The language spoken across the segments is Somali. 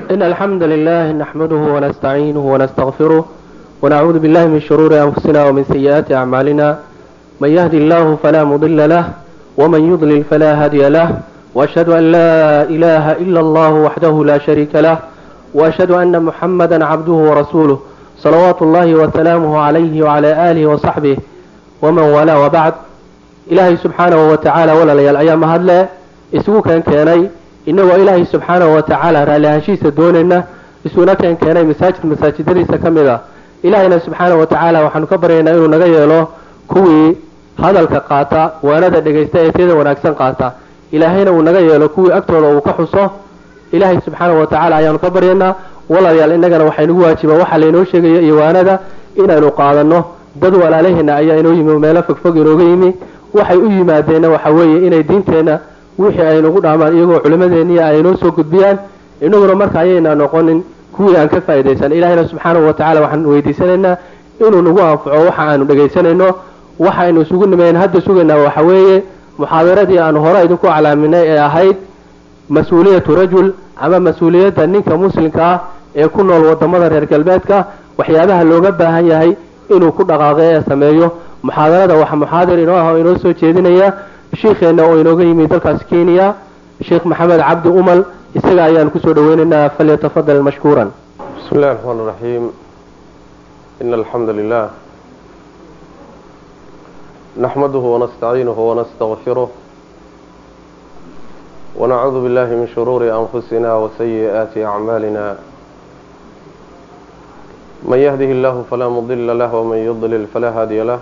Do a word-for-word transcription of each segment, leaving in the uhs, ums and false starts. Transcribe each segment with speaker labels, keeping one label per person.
Speaker 1: إن الحمد لله نحمده ونستعينه ونستغفره ونعوذ بالله من شرور أنفسنا ومن سيئات أعمالنا. من يهدي الله فلا مضل له ومن يضلل فلا هادي له، وأشهد أن لا إله إلا الله وحده لا شريك له، وأشهد أن محمدا عبده ورسوله صلوات الله وسلامه عليه وعلى آله وصحبه ومن والاه. وبعد، إلهي سبحانه وتعالى ولا ليال أيام هذا isugu kan keenay inagoo ilaahay subxaanahu wa tacaala raallihaanshiisa doonayna isuna kan keenay masaajid masaajidadiisa ka mid ah. ilaahayna subxaanahu wa tacaala waxaanu ka baryaynaa inuu naga yeelo kuwii hadalka qaata, waanada dhegaysta ee teeda wanaagsan qaata. ilaahayna uu naga yeelo kuwii agtooda uu ka xuso. ilaahay subxaanahu wa tacaala ayaanu ka baryaynaa. walaalayaal, innagana waxay nagu waajibaa waxa laynoo sheegayo iyo waanada inaynu qaadano. dad walaalaheenna ayaa inoo yimi meelo fogfog inooga yimi. waxay u yimaadeenna waxa weeye inay diinteenna wixii ay nagu dhaamaan iyagoo culimadeeniya ay noo soo gudbiyaan, inaguna marka ayayna noqonin kuwii aan ka faa'iidaysan. ilaahayna subxaanahu wa tacaala waxaan weydiisanaynaa inuu nagu anfaco waxa aanu dhagaysanayno. waxaynu isugu nimayn hadda sugaynaa waxa weeye muxaadaradii aanu hore idinku calaaminay ee ahayd mas-uuliyatu rajul, ama mas-uuliyadda ninka muslimka ah ee ku nool wadamada reer galbeedka, waxyaabaha looga baahan yahay inuu ku dhaqaaqo ee sameeyo. muxaadarada waxa muxaadir inoo ah oo inoo soo jeedinaya sheekheena oo inooga yimi dalkaas Kenya, sheekh maxamed cabdi umal. isaga ayaan ku soo dhaweynaynaa. falyatafadal mashkuuran.
Speaker 2: bismillahir rahmaanir rahiim. innal hamdalillah nahmaduhu wa nasta'inuhu wa nastaghfiruh wa na'udhu billahi min shururi anfusina wa sayyiati a'malina. man yahdihillahu fala mudilla lahu wa man yudlil fala hadiya lahu.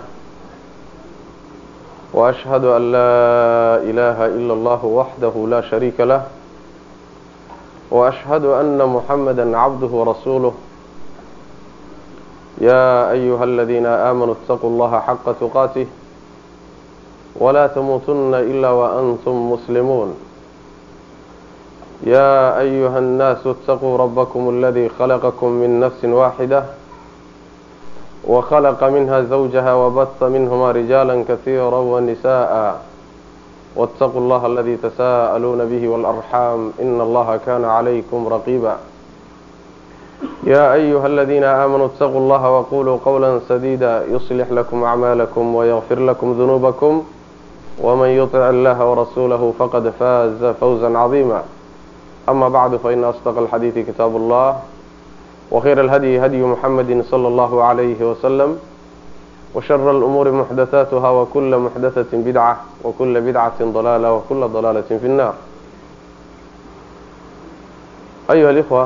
Speaker 2: وأشهد أن لا إله إلا الله وحده لا شريك له، وأشهد أن محمدا عبده ورسوله. يا أيها الذين آمنوا اتقوا الله حق تقاته ولا تموتن إلا وأنتم مسلمون. يا أيها الناس اتقوا ربكم الذي خلقكم من نفس واحدة وخلق منها زوجها وبث منهما رجالا كثيرا ونساء، واتقوا الله الذي تساءلون به والأرحام إن الله كان عليكم رقيبا. يا أيها الذين آمنوا اتقوا الله وقولوا قولا سديدا يصلح لكم أعمالكم ويغفر لكم ذنوبكم، ومن يطع الله ورسوله فقد فاز فوزا عظيما. أما بعد، فإن أصدق الحديث كتاب الله، وخير الهدي هدي محمد صلى الله عليه وسلم، وشر الأمور محدثاتها، وكل محدثة بدعة، وكل بدعة ضلالة، وكل ضلالة في النار. أيها الإخوة،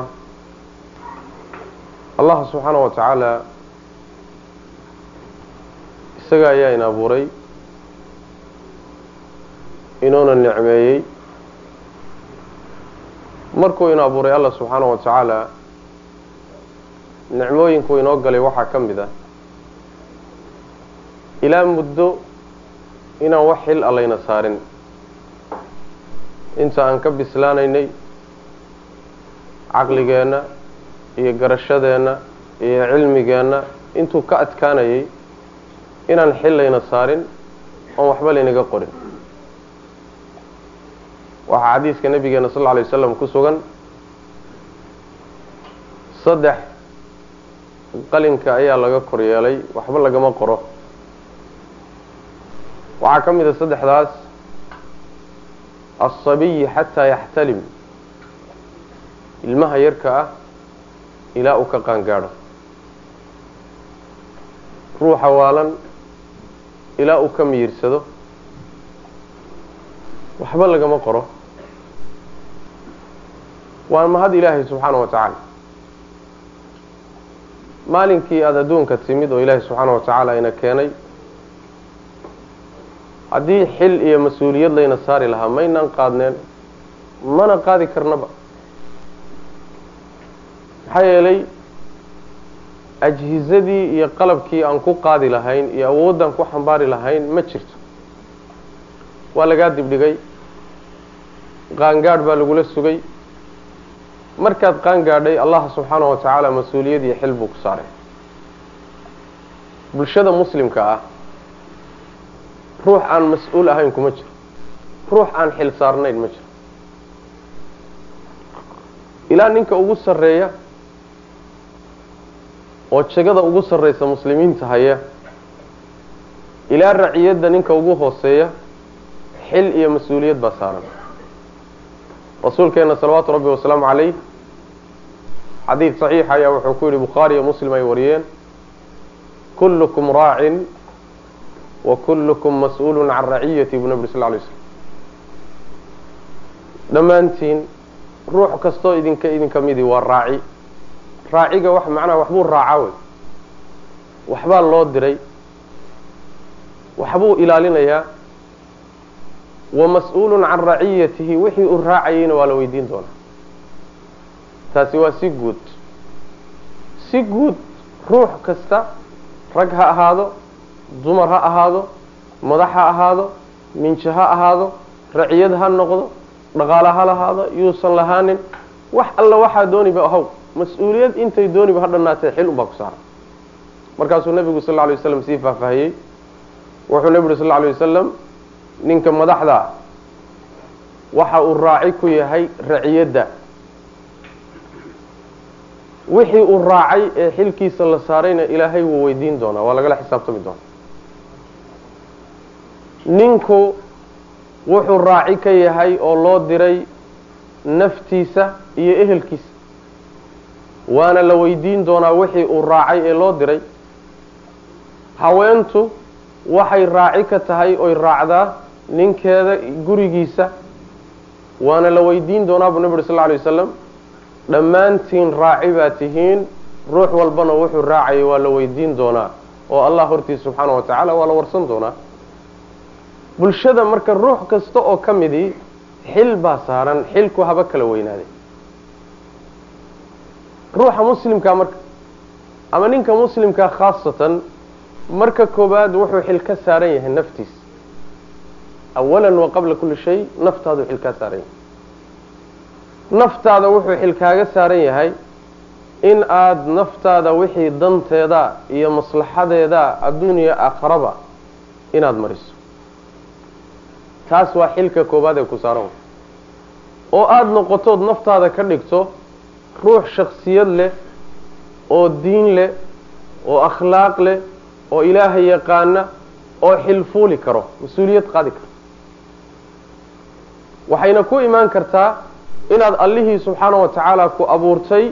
Speaker 2: الله سبحانه وتعالى isaga ayaa ina abuuray, inoona nicmeeyey. markuu ina abuuray Allah subxaanahu wa tacaala nicmooyinku inoo galay waxaa ka mid ah ilaa muddo inaan wax xil allayna saarin. inta aan ka bislaanaynay caqligeenna iyo garashadeenna iyo cilmigeenna intuu ka adkaanayay inaan xil layna saarin oon waxba laynaga qorin. waxaa xadiiska nabigeena sal alla alay wasalam ku sugan saddex qalinka ayaa laga kor yeelay, waxba lagama qoro. waxaa ka mid a saddexdaas aلصabiyi xataa yaxtalim, ilmaha yarka ah ilaa uu ka qaangaadho. ruuxa waalan ilaa uu ka miyirsado, waxba lagama qoro. waa mahad ilaahay subxaanaه wa tacaala. maalinkii aada adduunka timid oo ilaahay subxaanaه wa tacaala ina keenay, haddii xil iyo mas-uuliyad layna saari lahaa maynaan qaadneen, mana qaadi karnaba. maxaa yeelay ajhizadii iyo qalabkii aan ku qaadi lahayn iyo awooddan ku xambaari lahayn ma jirto. waa lagaa dibdhigay, qaangaadh baa lagula sugay. markaad qaangaadhay, allah subxaanahu wa tacaala mas-uuliyad iyo xil buu ku saaray. bulshada muslimka ah ruux aan mas-uul ahayn kuma jiro, ruux aan xil saarnayn ma jiro. ilaa ninka ugu sarreeya oo jagada ugu sarreysa muslimiinta haya ilaa raciyadda ninka ugu hooseeya xil iyo mas-uuliyad baa saaran. rasuulkeena salawaatu rabbi wasalaamu calayh xadiid saxiix ayaa wuxuu ku yidhi bukhaari iyo muslim ay wariyeen kullukum raacin wa kullukum mas-uulun can raciyati buu nabi sal lla alay slam. dhammaantiin ruux kastoo idinka idinka midi waa raaci. raaciga wax macnaha waxbuu raaca wey, waxbaa loo diray, waxbuu ilaalinayaa. wa mas-uulun can raciyatihi wixii uu raacayeyna waa la weydiin doonaa. taasi waa si guud. si guud ruux kasta, rag ha ahaado, dumar ha ahaado, madax ha ahaado, minjo ha ahaado, raciyad ha noqdo, dhaqaale ha lahaado, yuusan lahaanin, wax alla waxaa dooniba ahow, mas-uuliyad intay dooniba ha dhannaatee xil unbaa ku saaran. markaasuu nabigu sal lla alay wasalam sii faahfaahiyey. wuxuu nabi uri sal lla alay wasalam ninka madaxda waxa uu raaci ku yahay raciyadda. wixii uu raacay ee xilkiisa la saarayna ilaahay wuu weydiin doonaa, waa lagala xisaabtami doonaa. ninku wuxuu raaci ka yahay oo loo diray naftiisa iyo ehelkiisa, waana la weydiin doonaa wixii uu raacay ee loo diray. haweentu waxay raaci ka tahay oy raacdaa ninkeeda gurigiisa, waana la weydiin doonaa buu nabi uri sal lla alay wasalam. dhammaantiin raaci baa tihiin, ruux walbana wuxuu raacayay waa la weydiin doonaa oo allah hortiisa subxaana wa tacaala waa la warsan doonaa. bulshada marka ruux kasta oo ka midii xil baa saaran, xilku haba kala weynaaday. ruuxa muslimkaa marka ama ninka muslimkaa khaasatan marka koobaad wuxuu xil ka saaran yahay naftiisa. awalan wa qabla kulli shay naftaadu xil kaa saaran yahay. naftaada wuxuu xil kaaga saaran yahay in aada naftaada wixii danteeda iyo maslaxadeeda adduuniya aakhiraba inaad mariso. taas waa xilka koobaad ee ku saaran, oo aada noqotood naftaada ka dhigto ruux shaksiyad leh oo diin leh oo akhlaaq leh oo ilaahay yaqaana oo xil fuuli karo, mas-uuliyad qaadi karo. waxayna ku imaan kartaa inaad allihii subxaana wa tacaala ku abuurtay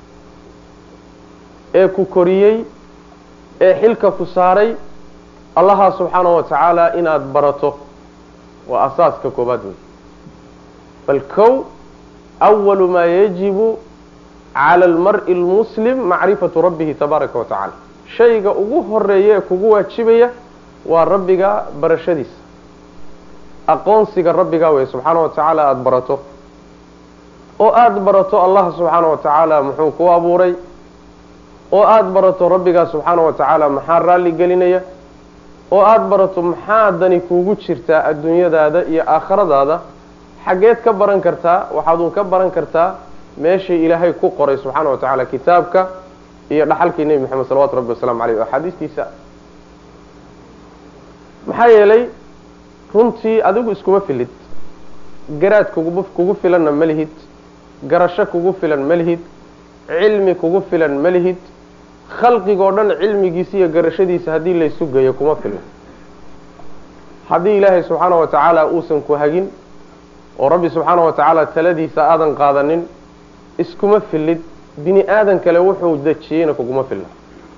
Speaker 2: ee ku koriyey ee xilka ku saaray allaha subxaana wa tacaala inaad barato waa asaaska koobaad wey. bal kow awalu maa yajibu cala almar'i almuslim macrifatu rabbihi tabaaraka wa tacaala. shayga ugu horeeya ee kugu waajibaya waa rabbiga barashadiisa, aqoonsiga rabbiga wey subxaana wa tacaala aada barato, oo aada barato allah subxaana wa tacaala muxuu ku abuuray, oo aada barato rabbigaa subxaana wa tacaala maxaa raalli gelinaya, oo aada barato maxaa dani kuugu jirtaa adduunyadaada iyo aakhiradaada. xaggeed ka baran kartaa? waxaadun ka baran kartaa meeshii ilaahay ku qoray subxaana wa tacaala, kitaabka iyo dhaxalkii nebi moxamed salawatu rabbi wasalaamu caleyh oo axaadiistiisa. maxaa yeelay runtii adigu iskuma filid, garaad kugu kugu filanna ma lihid, garasho kugu filan ma lihid, cilmi kugu filan ma lihid. khalqigoo dhan cilmigiisa iyo garashadiisa haddii laysu geeyo kuma filin. haddii ilaahay subxaana wa tacaala uusan ku hagin oo rabbi subxaana wa tacaala taladiisa aadan qaadanin, iskuma filid. bini aadan kale wuxuu dejiyeyna kuguma filna.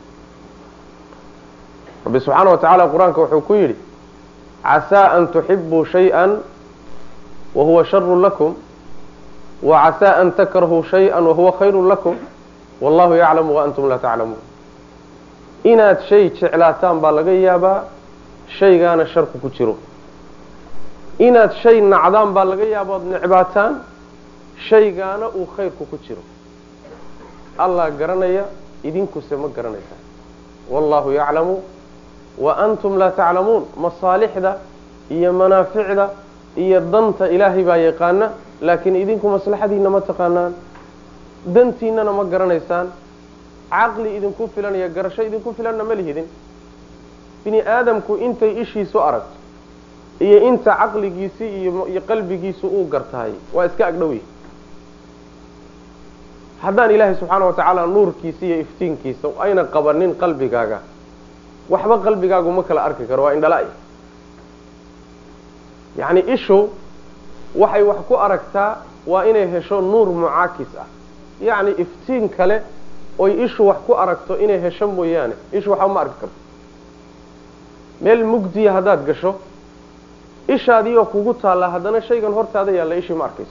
Speaker 2: rabbi subxaana wa tacaala qur-aanka wuxuu ku yidhi casaa an tuxibuu shay-an wa huwa sharu lakum wa casaa an takrahuu shay-an wa huwa khayru lakum wallahu yaclamu wa antum laa taclamuun. inaad shay jeclaataan baa laga yaabaa shaygaana sharku ku jiro. inaad shay nacdaan baa laga yaaba ood necbaataan shaygaana uu khayrku ku jiro. allah garanaya, idinkuse ma garanaysaan. wallahu yaclamu wa antum laa taclamuun. masaalixda iyo manaaficda iyo danta ilaahay baa yaqaana, laakiin idinku maslaxadiina ma taqaanaan, dantiinana ma garanaysaan. caqli idinku filan iyo garasho idinku filanna ma lihidin. bini aadamku intay ishiisu aragto iyo inta caqligiisi iyo iyo qalbigiisu uu gartahay waa iska agdhow yihi. haddaan ilaahay subxaana wa tacaala nuurkiisa iyo iftiinkiisa ayna qabanin qalbigaaga waxba qalbigaagu ma kala arki karo waa indhala-y yacni ishu waxay wax ku aragtaa waa inay hesho nuur mucaakis ah yacni iftiin kale oy ishu wax ku aragto inay hesho mooyaane ishu waxba ma arki karto meel mugdiya haddaad gasho ishaadii oo kugu taallaa haddana shaygan hortaada yaalla ishii ma arkayso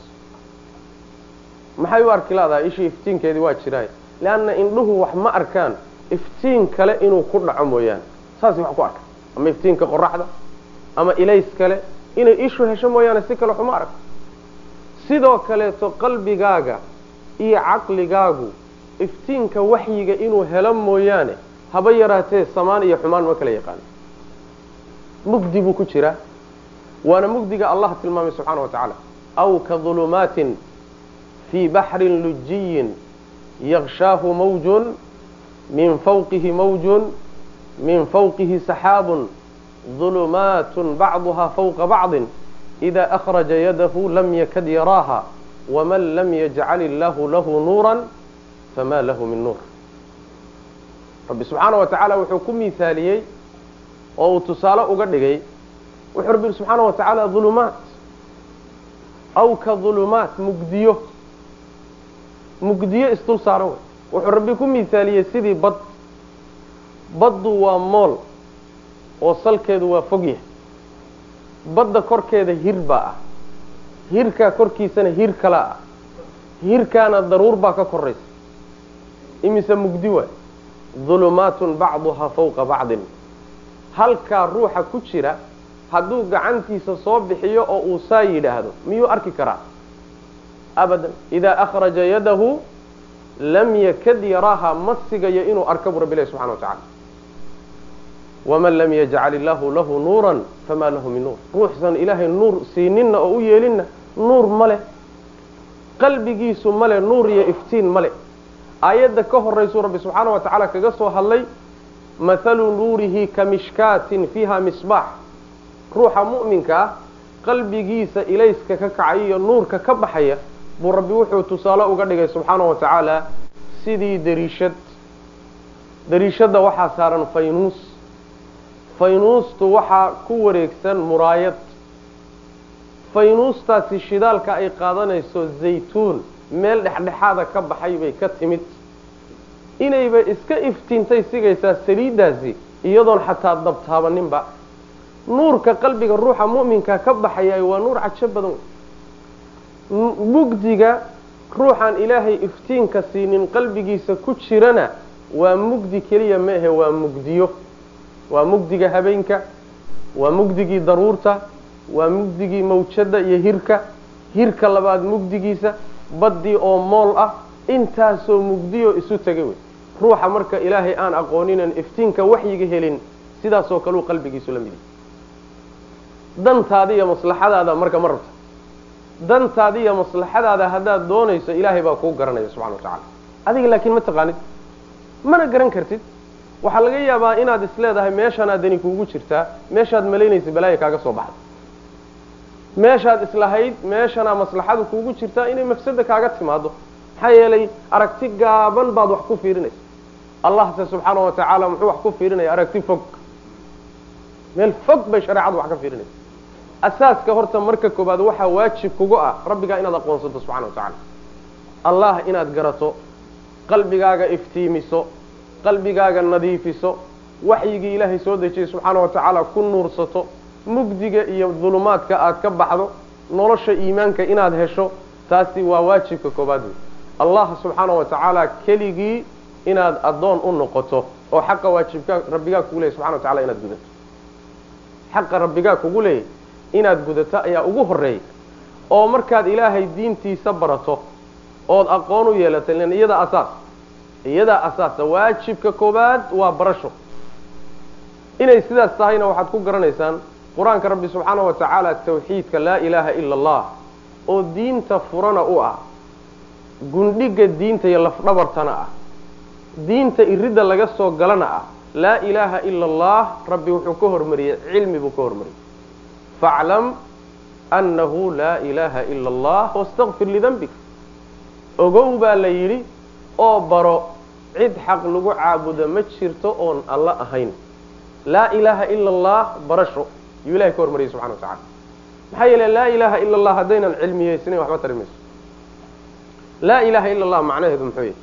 Speaker 2: maxay u arki laadahay ishii iftiinkeedii waa jiraay leanna indhuhu wax ma arkaan iftiin kale inuu ku dhaco mooyaane saasay wax ku arka ama iftiinka qoraxda ama ilays kale inay ishu hesho mooyaane si kale waxuma arag sidoo kaleeto qalbigaaga iyo caqligaagu iftiinka waxyiga inuu helo mooyaane haba yaraatee samaan iyo xumaan ma kala yaqaano mugdi buu ku jiraa waana mugdiga allah tilmaamay subxaana wa tacaala aw ka dulumaatin fii baxrin lujiyin yakshaahu mawjun min fawqihi mawjun min fawqihi saxaabun dulumaatun bacduhaa fawqa bacdin idaa akhraja yadahu lam yakad yaraaha waman lam yajcal illaahu lahu nuuran famaa lahu min nuur rabbi subxaana wa tacaala wuxuu ku miaaliyey oo uu tusaale uga dhigay wuxuu rabbi subxaana wa tacaala dulumaat aw ka dulumaat mugdiyo mugdiyo isdul saaran wey wuxuu rabbi ku miaaliyey sidii bad baddu waa mool oo salkeedu waa fog yahay badda korkeeda hir baa ah hirkaa korkiisana hir kala ah hirkaana daruur baa ka koraysa imise mugdi waay dulumaatun bacduhaa fawqa bacdin halkaa ruuxa ku jira hadduu gacantiisa soo bixiyo oo uu saa yidhaahdo miyuu arki karaa abadan idaa akhraja yadahu lam yakad yaraaha ma sigayo inuu arka buu rabbi ilahi subxana wa tacala waman lam yajcal illaahu lahu nuuran famaa lahu min nuur ruuxsan ilaahay nuur siininna oo u yeelinna nuur ma leh qalbigiisu ma leh nuur iyo iftiin ma leh aayadda ka horaysuu rabbi subxaana wa tacaala kaga soo hadlay mathalu nuurihi ka mishkaatin fiiha misbaax ruuxa mu'minka ah qalbigiisa ilayska ka kacay iyo nuurka ka baxaya buu rabbi wuxuu tusaale uga dhigay subxaana wa tacaala sidii dariishad dariishadda waxaa saaran faynuus faynuustu waxaa ku wareegsan muraayad faynuustaasi shidaalka ay qaadanayso zaytuun meel dhexdhexaada ka baxay bay ka timid inayba iska iftiintay sigaysaa saliiddaasi iyadoon xataa dabtaabaninba nuurka qalbiga ruuxa mu'minka ka baxaya waa nuur cajo badan mugdiga ruuxaan ilaahay iftiinka siinin qalbigiisa ku jirana waa mugdi keliya ma ahe waa mugdiyo waa mugdiga habeenka waa mugdigii daruurta waa mugdigii mawjada iyo hirka hirka labaad mugdigiisa baddii oo mool ah intaasoo mugdiyo isu tegay wey ruuxa marka ilaahay aan aqooninan iftiinka waxyiga helin sidaasoo kaleu qalbigiisu la mid yahay dantaada iyo maslaxadaada marka ma rabta dantaada iyo maslaxadaada haddaad doonayso ilaahay baa kuu garanaya subxana wa tacala adiga laakiin ma taqaanid mana garan kartid waxaa laga yaabaa inaad isleedahay meeshaanaad dani kuugu jirtaa meeshaad malaynaysa balaaya kaaga soo baxda meeshaad islahayd meeshanaa maslaxadu kuugu jirtaa inay mafsada kaaga timaado maxaa yeelay aragti gaaban baad wax ku fiirinaysa allahse subxaana wa tacaala muxuu wax ku fiirinaya aragti fog meel fog bay shareecadu wax ka fiirinaysa asaaska horta marka koobaad waxaa waajib kugu ah rabbigaa inaad aqoonsato subxana wa tacaala allah inaad garato qalbigaaga iftiimiso qalbigaaga nadiifiso waxyigii ilaahay soo dejiyey subxaana wa tacaala ku nuursato mugdiga iyo dulumaadka aad ka baxdo nolosha iimaanka inaad hesho taasi waa waajibka koobaad wey allah subxaana wa tacaala keligii inaad addoon u noqoto oo xaqa waajibka rabbigaa kugu leeyay subxana wa tacala inaad gudato xaqa rabbigaa kugu leeyay inaad gudato ayaa ugu horeeyay oo markaad ilaahay diintiisa barato ood aqoon u yeelato ilan iyada asaas iyadaa asaasa waajibka koobaad waa barasho inay sidaas tahayna waxaad ku garanaysaan qur-aanka rabbi subxaana wa tacaala tawxiidka laa ilaaha ila allah oo diinta furana u ah gundhiga diinta iyo lafdhabartana ah diinta iridda laga soo galana ah laa ilaaha ila allah rabbi wuxuu ka hormariyey cilmi buu ka hormariyey faclam annahu laa ilaaha ila allah wastakfir lidanbik ogow baa la yidhi oo baro cid xaq lagu caabudo ma jirto oon alla ahayn laa ilaaha ila allah barasho yuu ilahay ka hormariyay subxana wa tacala maxaa yeele laa ilaaha ila allah haddaynan cilmiyeysnayn waxba tari mayso laa ilaaha ila allah macnaheedu muxuu yahay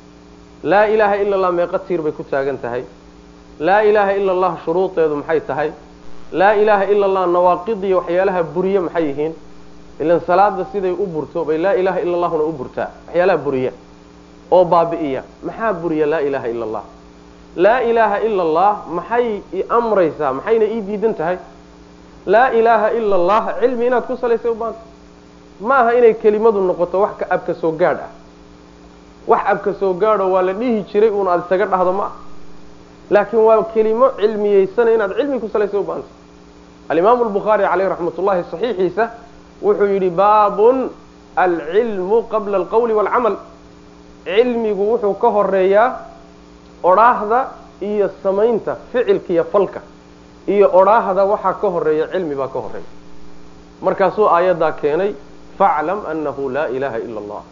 Speaker 2: laa ilaaha ila allah meeqa tiir bay ku taagan tahay laa ilaaha ila allah shuruudeedu maxay tahay laa ilaaha ila allah nawaaqidiyo waxyaalaha buriye maxay yihiin ilan salaada siday u burto bay laa ilaaha ila allahuna u burtaa waxyaalaha buriya oo baabi'iya maxaa buriya laa ilaaha ila allah laa ilaaha ila allah maxay i amraysaa maxayna ii diidan tahay laa ilaaha ila allah cilmi inaad ku salaysay u baanta ma aha inay kelimadu noqoto wax ka abka soo gaadh ah wax abka soo gaadho waa la dhihi jiray uun aada isaga dhahdo ma ah laakiin waa kelimo cilmiyeysana inaad cilmi ku salaysay u baanta alimaamu albukhaari caleyh raxmat ullahi saxiixiisa wuxuu yidhi baabun alcilmu qabla alqawli waalcamal cilmigu wuxuu ka horeeyaa odhaahda iyo samaynta ficilka iyo falka iyo odhaahda waxaa ka horeeya cilmi baa ka horeeya markaasuu aayaddaa keenay faclam annahu laa ilaaha ila allah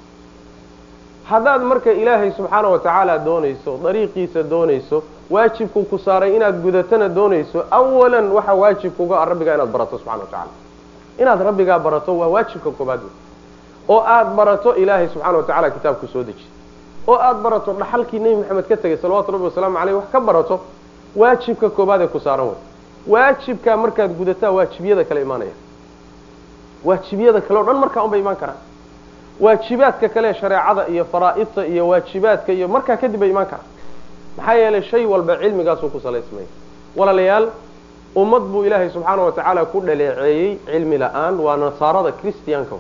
Speaker 2: haddaad marka ilaahay subxaana wa tacaala doonayso dariiqiisa doonayso waajibku ku saaray inaad gudatana doonayso awalan waxaa waajibkuga ah rabbigaa inaad barato subxana wa tacala inaad rabbigaa barato waa waajibka koobaad oo aada barato ilaahay subxaana wa tacala kitaabku soo deji oo aada barato dhaxalkii nebi maxamed ka tegay salawatu rabbi wasalaamu caleyh wax ka barato waajibka koobaad ee ku saaran wey waajibkaa markaad gudataa waajibiyada kale imaanaya waajibiyada kale o dhan markaa un bay imaan karaan waajibaadka kale shareecada iyo faraa'idta iyo waajibaadka iyo markaa kadib bay imaan karaan maxaa yeelay shay walba cilmigaasuu ku salaysmaya walaalayaal ummad buu ilaahay subxaana wa tacaala ku dhaleeceeyey cilmi la-aan waa nasaarada christianka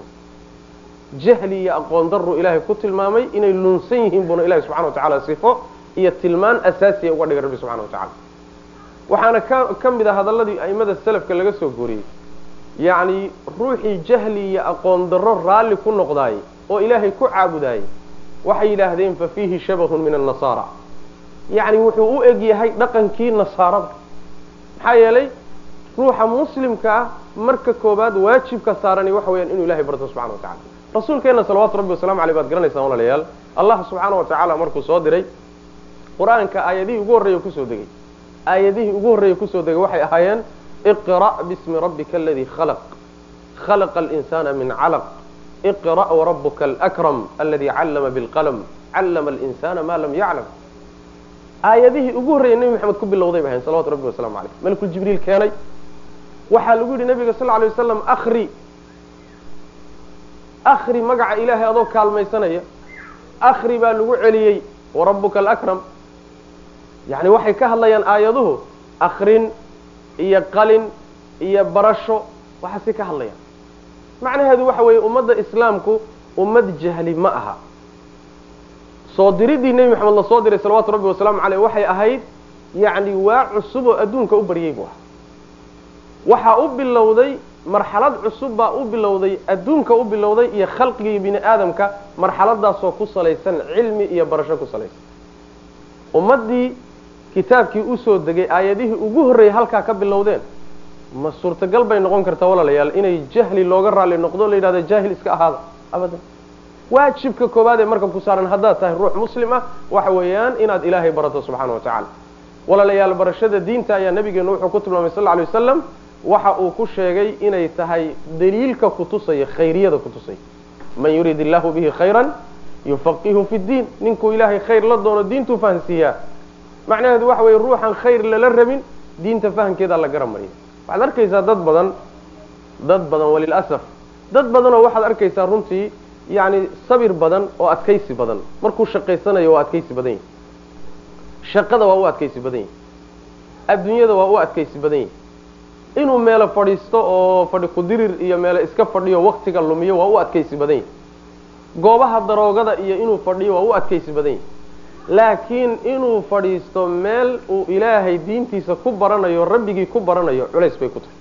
Speaker 2: jahli iyo aqoon darru ilaahay ku tilmaamay inay lunsan yihiin buuna ilahay subxana wa tacaala sifo iyo tilmaan asaasiya uga dhigay rabbi subxana wa tacala waxaana ka ka mid a hadalladii a'immada salafka laga soo guuriyey yacni ruuxii jahli iyo aqoon darro raalli ku noqdaayey oo ilaahay ku caabudaayey waxay yidhaahdeen fa fiihi shabahun min annasaara yacni wuxuu u eg yahay dhaqankii nasaarada maxaa yeelay ruuxa muslimka ah marka koobaad waajibka saarani waxa weyaan inuu ilahay barto subxana wa tacala rasuulkeenna salawaatu rabbi wasalamu aleyh baad garanaysaan walaalayaal allah subxaana wa tacaala markuu soo diray qur-aanka aayadihii ugu horreeya kusoo degay aayadihii ugu horreeya kusoo degay waxay ahaayeen iqra' bismi rabbika aladii khalaq khalaqa alinsana min calaq iqra' warabuka alakram aladii callama bilqalam callama alinsana ma lam yaclam aayadihii ugu horreeya nebi maxamed ku bilowday bay ahayn salawatu rabbi wasalamu caleyh malakul jibriil keenay waxaa lagu yidhi nabiga sal alay wasalam akri akri magaca ilaahay adoo kaalmaysanaya akri baa lagu celiyey warabuka alakram yacni waxay ka hadlayaan aayaduhu akrin iyo qalin iyo barasho waxaasay ka hadlayaan macnaheedu waxa weeye ummadda islaamku ummad jahli ma aha soo diridii nebi maxamed la soo diray salawaatu rabbi wasalaamu caleyh waxay ahayd yacni waa cusub oo adduunka u baryey buu aha waxaa u bilowday marxalad cusub baa u bilowday adduunka u bilowday iyo khalqigii bini aadamka marxaladaasoo ku salaysan cilmi iyo barasho ku salaysan ummaddii kitaabkii usoo degay aayadihii ugu horreeyay halkaa ka bilowdeen ma suurtagal bay noqon kartaa walaalayaal inay jahli looga raalli noqdo la yidhahdo jaahil iska ahaada abadan waajibka koobaad ee marka ku saaran haddaad tahay ruux muslim ah waxa weeyaan inaad ilaahay barato subxaana wa tacaala walaalayaal barashada diinta ayaa nabigeenu wuxuu ku tilmaamay sal lla alay wasalam waxa uu ku sheegay inay tahay daliilka kutusaya khayriyada kutusaya man yuriid illahu bihi khayran yufaqihu fi ddiin ninkuu ilaahay khayr la doono diintuu fahansiiyaa macnaheedu waxa weye ruuxan khayr lala rabin diinta fahamkeedaa la garan mariya waxaad arkaysaa dad badan dad badan walilasaf dad badanoo waxaad arkaysaa runtii yacni sabir badan oo adkaysi badan markuu shaqaysanayo waa adkaysi badan yahi shaqada waa u adkaysi badan yahi adduunyada waa u adkaysi badan yahi inuu meelo fadhiisto oo fadhi kudirir iyo meelo iska fadhiyo waktiga lumiyo waa u adkaysi badan yahi goobaha daroogada iyo inuu fadhiyo waa u adkaysi badan yahi laakiin inuu fadhiisto meel uu ilaahay diintiisa ku baranayo rabbigii ku baranayo culays bay ku tahay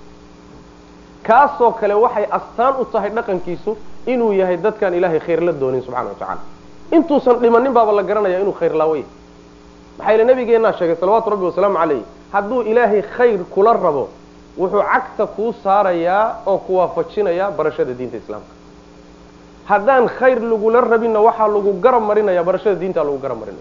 Speaker 2: kaasoo kale waxay astaan u tahay dhaqankiisu inuu yahay dadkaan ilaahay khayr la doonin subxana wa tacaala intuusan dhimanin baaba la garanaya inuu khayr laaway maxaa yile nabigeennaa sheegay salawaatu rabbi wasalaamu calayh hadduu ilaahay khayr kula rabo wuxuu cagta kuu saarayaa oo ku waafajinayaa barashada diinta islaamka haddaan khayr lagula rabinna waxaa lagu garab marinaya barashada diinta lagu garab marinaya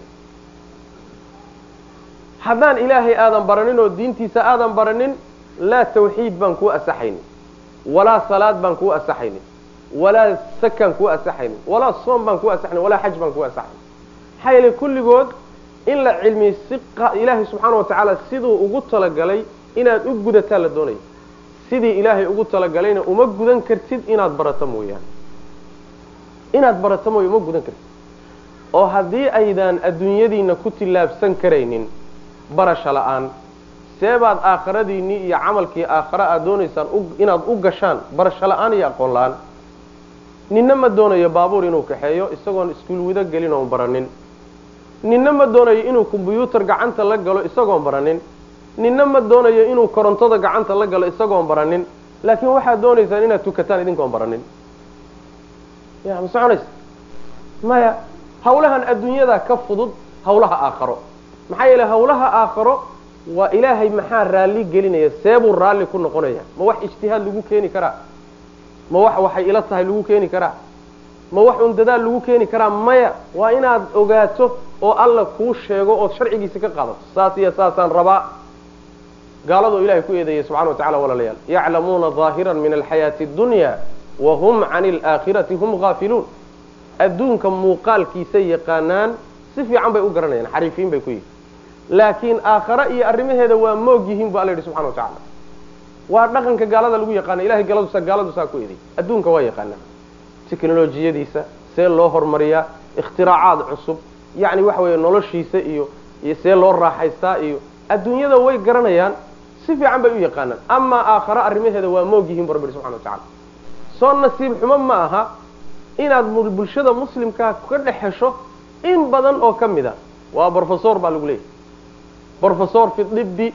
Speaker 2: haddaan ilaahay aadan baranin oo diintiisa aadan baranin laa tawxiid baan kuu asaxaynin walaa salaad baan kuu asaxaynin walaa sakaan kuu asaxaynin walaa soom baan kuu asaxaynin walaa xaj baan kuu asaxaynin maxaa yeelay kulligood in la cilmiyo si ilaahay subxaana wa tacaala siduu ugu talagalay inaad u gudataa la doonaya sidii ilaahay ugu talagalayna uma gudan kartid inaad barato mooyaane inaad barato mooya uma gudan kartid oo haddii aydaan adduunyadiina ku tillaabsan karaynin barasho la-aan seebaad aakhiradiinii iyo camalkii aakhare aad doonaysaan inaad u gashaan barasho la-aan iyo aqoon la-aan ninna ma doonayo baabuur inuu kaxeeyo isagoon iskuul wida gelin oon baranin ninna ma doonayo inuu kombyuutar gacanta la galo isagoon baranin ninna ma doonayo inuu korontada gacanta la galo isagoon baranin laakiin waxaad doonaysaan inaad tukataan idinkoon baranin ya ma soconaysa maya hawlahan adduunyada ka fudud hawlaha aakharo maxaa yeelay hawlaha aakharo waa ilaahay maxaa raalli gelinaya seebuu raalli ku noqonaya ma wax ijtihaad lagu keeni karaa ma wax waxay ila tahay lagu keeni karaa ma wax un dadaal lagu keeni karaa maya waa inaad ogaato oo alla kuu sheego ood sharcigiisa ka qaadato saas iyo saasaan rabaa gaaladoo ilahay ku eedeeyay subxana wa tacala walaalayaal yaclamuuna ظaahiran min alxayaati اdunya wahum cani alaakhirati hum gaafiluun adduunka muuqaalkiisa yaqaanaan si fiican bay u garanayaan xariifiin bay ku yihin laakiin aakhare iyo arrimaheeda waa moog yihiin bu alla yidhi subxana wa tacala waa dhaqanka gaalada lagu yaqaana ilahay galadusa gaaladu saa ku eeday adduunka waa yaqaanaa teknolojiyadiisa see loo hormariyaa ikhtiraacad cusub yacni waxa weeye noloshiisa iyo iyo see loo raaxaystaa iyo adduunyada way garanayaan si fiican bay u yaqaanaan amaa aakhare arrimaheeda waa moog yihiin bu rabbi subxana wa tacala soo nasiib xumo ma aha inaad bulshada muslimkaa ka dhex hesho in badan oo ka mid a waa brofesor baa lagu leeyahay brofesor fi dibi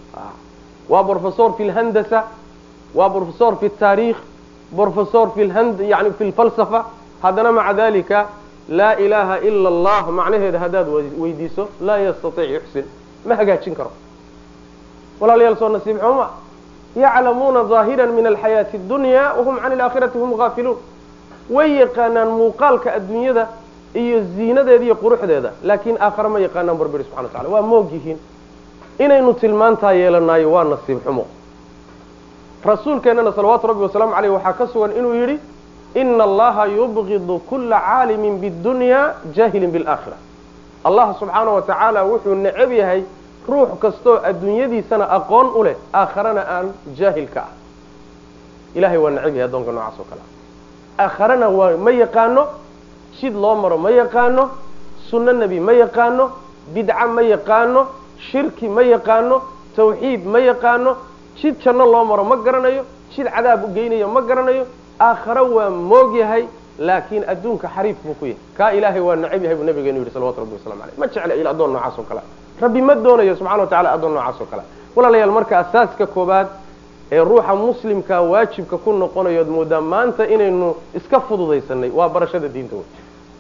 Speaker 2: waa brofesor fi lhandasa waa brofesor fi taarikh brofesor fi lhand yani fi lfalsafa haddana maca dalika laa ilaha ila allah macnaheeda haddaad weydiiso laa yastaiic yuxsin ma hagaajin karo walaalayaal soo nasiib xumo ma yaclamuuna ظaahiran min alxayaati اdunya wahum cani alaakhirati hum gaafiluun way yaqaanaan muuqaalka adduunyada iyo ziinadeeda iyo quruxdeeda laakiin aakhare ma yaqaanaan barberi subxana wa tacala waa moog yihiin inaynu tilmaantaa yeelanayo waa nasiib xumo rasuulkeennana salawaatu rabbi wasalaamu caleyh waxaa ka sugan inuu yidhi ina allaha yubgidu kula caalimin biاdunya jaahilin biاlaakhira allah subxaana wa tacaala wuxuu necab yahay ruux kastoo adduunyadiisana aqoon u leh aakharana aan jaahil ka ah ilahay waa necab yahay addoonka noocaas oo kale aakharana waa ma yaqaano jid loo maro ma yaqaano sunno nebi ma yaqaano bidca ma yaqaano shirki ma yaqaano tawxiid ma yaqaano jid janno loo maro ma garanayo jid cadaab u geynayo ma garanayo aakhare waa moog yahay laakiin adduunka xariif buu ku yahay kaa ilaahay waa necab yahay buu nabigeenu yidhi salawatu rabbi waslamu aleyh ma jecla il addoon noocaas oo kale rabbi ma doonayo subxana wa tacala addoon noocaas oo kale walaalayaal marka asaaska koobaad ee ruuxa muslimka waajibka ku noqonayo ad moodaa maanta inaynu iska fududaysanay waa barashada diinta wey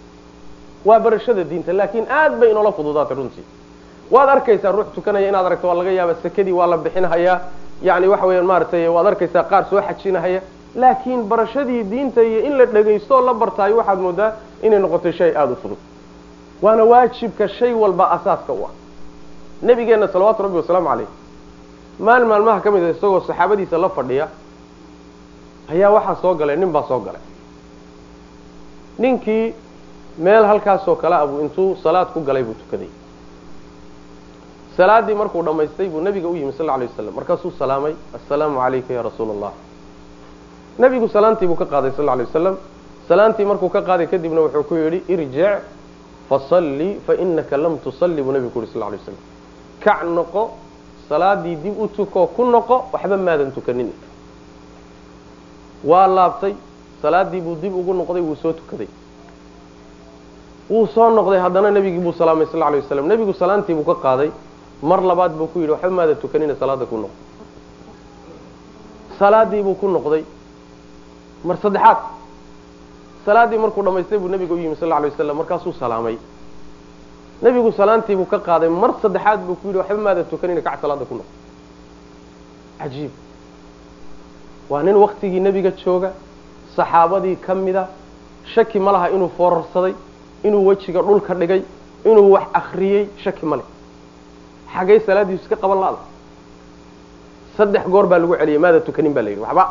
Speaker 2: waa barashada diinta laakiin aad bay inoola fududaatay runtii waad arkaysaa ruux tukanaya inaad aragto waa laga yaaba sakadii waa la bixinahayaa yani waxa weeyaan maaragtay waad arkaysaa qaar soo xajinahaya laakiin barashadii diinta iyo in la dhagaysto oo la bartaayo waxaad moodaa inay noqotay shay aada u fudud waana waajibka shay walba asaaska u ah nabigeenna salawaatu rabbi wasalaamu caleyh maalin maalmaha ka mid a isagoo saxaabadiisa la fadhiya ayaa waxaa soo galay nin baa soo galay ninkii meel halkaasoo kale ah buu intuu salaad ku galay buu tukaday salaaddii markuu dhammaystay buu nabiga u yimi sal lla alay wasalam markaasuu salaamay assalaamu calayka ya rasuula allah nabigu salaantii buu ka qaaday sal lla alay wasalam salaantii markuu ka qaaday kadibna wuxuu ku yidhi irjic fasalli fainaka lam tusalli buu nabigu ku yidhi sal lla alay wasalam kac noqo salaadii dib u tukoo ku noqo waxba maadan tukanin waa laabtay salaadii buu dib ugu noqday wuu soo tukaday wuu soo noqday haddana nebigii buu salaamay sal lla alay wasalam nebigu salaantii buu ka qaaday mar labaad buu ku yidhi waxba maadan tukanina salaada ku noqo salaadii buu ku noqday mar saddexaad salaadii markuu dhamaystay buu nebiga u yimi sal lla alay wasalam markaasuu salaamay nebigu salaantii buu ka qaaday mar saddexaad buu ku yidhi waxba maadan tukanina kac salaada ku noqo cajiib waa nin waktigii nebiga jooga saxaabadii ka mida shaki ma laha inuu foorarsaday inuu wejiga dhulka dhigay inuu wax akhriyey shaki ma leh xagee salaadiisu iska qaban laada saddex goor baa lagu celiyay maada tukanin baa la yidhi waxba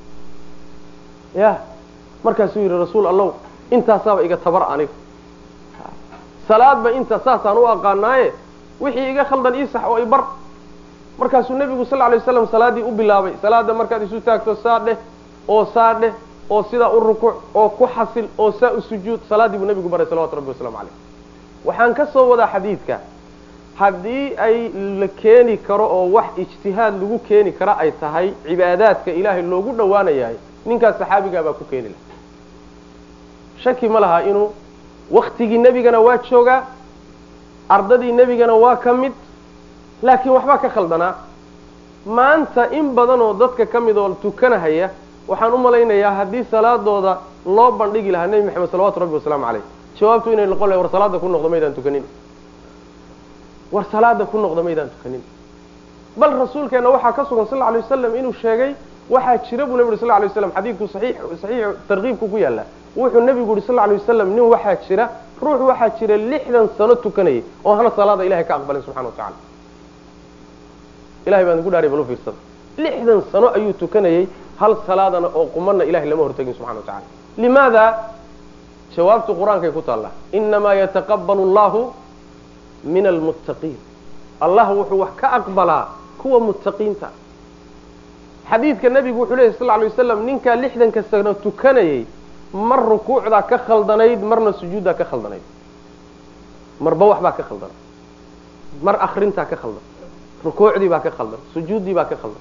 Speaker 2: ya markaasuu yidhi rasuul allow intaasaaba iga tabar aniga salaadba inta saasaan u aqaanaaye wixii iga khaldan ii sax oo i bar markaasuu nebigu sal lla lay waslam salaaddii u bilaabay salaada markaad isu taagto saa dheh oo saa dheh oo sidaa u rukuuc oo ku xasil oo saa u sujuud salaaddii buu nebigu baray salawatu rabbi wasalaamu calayh waxaan ka soo wadaa xadiidka haddii ay la keeni karo oo wax ijtihaad lagu keeni kara ay tahay cibaadaadka ilaahay loogu dhowaanayahay ninkaas saxaabigaa baa ku keeni laha shaki ma laha inuu waktigii nebigana waa joogaa ardadii nebigana waa ka mid laakiin waxbaa ka khaldanaa maanta in badan oo dadka ka mid oo tukanahaya waxaan u malaynayaa haddii salaadooda loo bandhigi lahaa nebi maxamed salawatu rabbi wasalaamu calayh jawaabtu inay noqon lahay war salaada ku noqdo maydaan tukanin war salaada ku noqdo maydaan tukanin bal rasuulkeena waxaa ka sugan sal lla alay wasalam inuu sheegay waxaa jira buu nebi uri sal lla alay waslam xadiidku saxiix saxiix tarkiibku ku yaalla wuxuu nebigu yidhi sal lla alay wasalam nin waxaa jira ruux waxaa jira lixdan sano tukanayay oo hana salaada ilahay ka aqbalin subxana wa tacala ilahay baan ku dhaariy bal u fiirsada lixdan sano ayuu tukanayay hal salaadana oo qumanna ilahay lama hortagin subxana wa tacala limaada jawaabtu qur-aankay ku taallaa inamaa yataqabbalu allahu min almuttaqiin allah wuxuu wax ka aqbalaa kuwa muttaqiinta xadiidka nebigu wuxuu leyahy sal lla alay wasalam ninkaa lixdanka sano tukanayay mar rukuucdaa ka khaldanayd marna sujuuddaa ka khaldanayd marba waxbaa ka khaldan mar akrintaa ka khaldan rukuucdii baa ka khaldan sujuuddii baa ka khaldan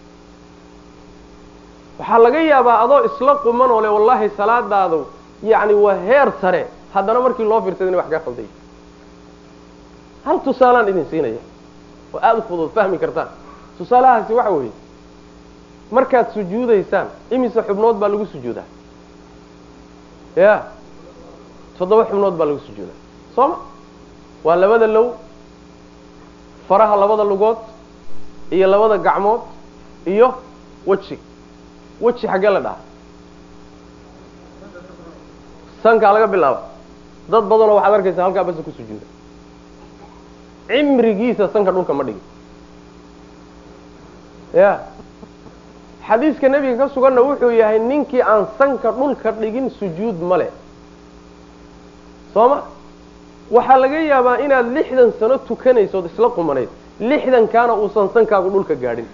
Speaker 2: waxaa laga yaabaa adoo isla quman oo le wallahi salaadaadu yacni waa heer sare haddana markii loo fiirsada inay wax kaa khalday hal tusaalaan idin siinaya oo aada u fudud fahmi kartaan tusaalahaasi waxa weeye markaad sujuudaysaan imise xubnood baa lagu sujuudaa ya toddoba xubnood baa lagu sujuudaa soo ma waa labada low faraha labada lugood iyo labada gacmood iyo weji weji xaggee la dhaha sankaa laga bilaaba dad badanoo waxaad arkaysaa halkaa basa ku sujuuda cimrigiisa sanka dhulka ma dhigin ya xadiiska nebiga ka suganna wuxuu yahay ninkii aan sanka dhulka dhigin sujuud male soo ma waxaa laga yaabaa inaad lixdan sano tukanayso od isla qumanayd lixdankaana uusan sankaagu dhulka gaadhin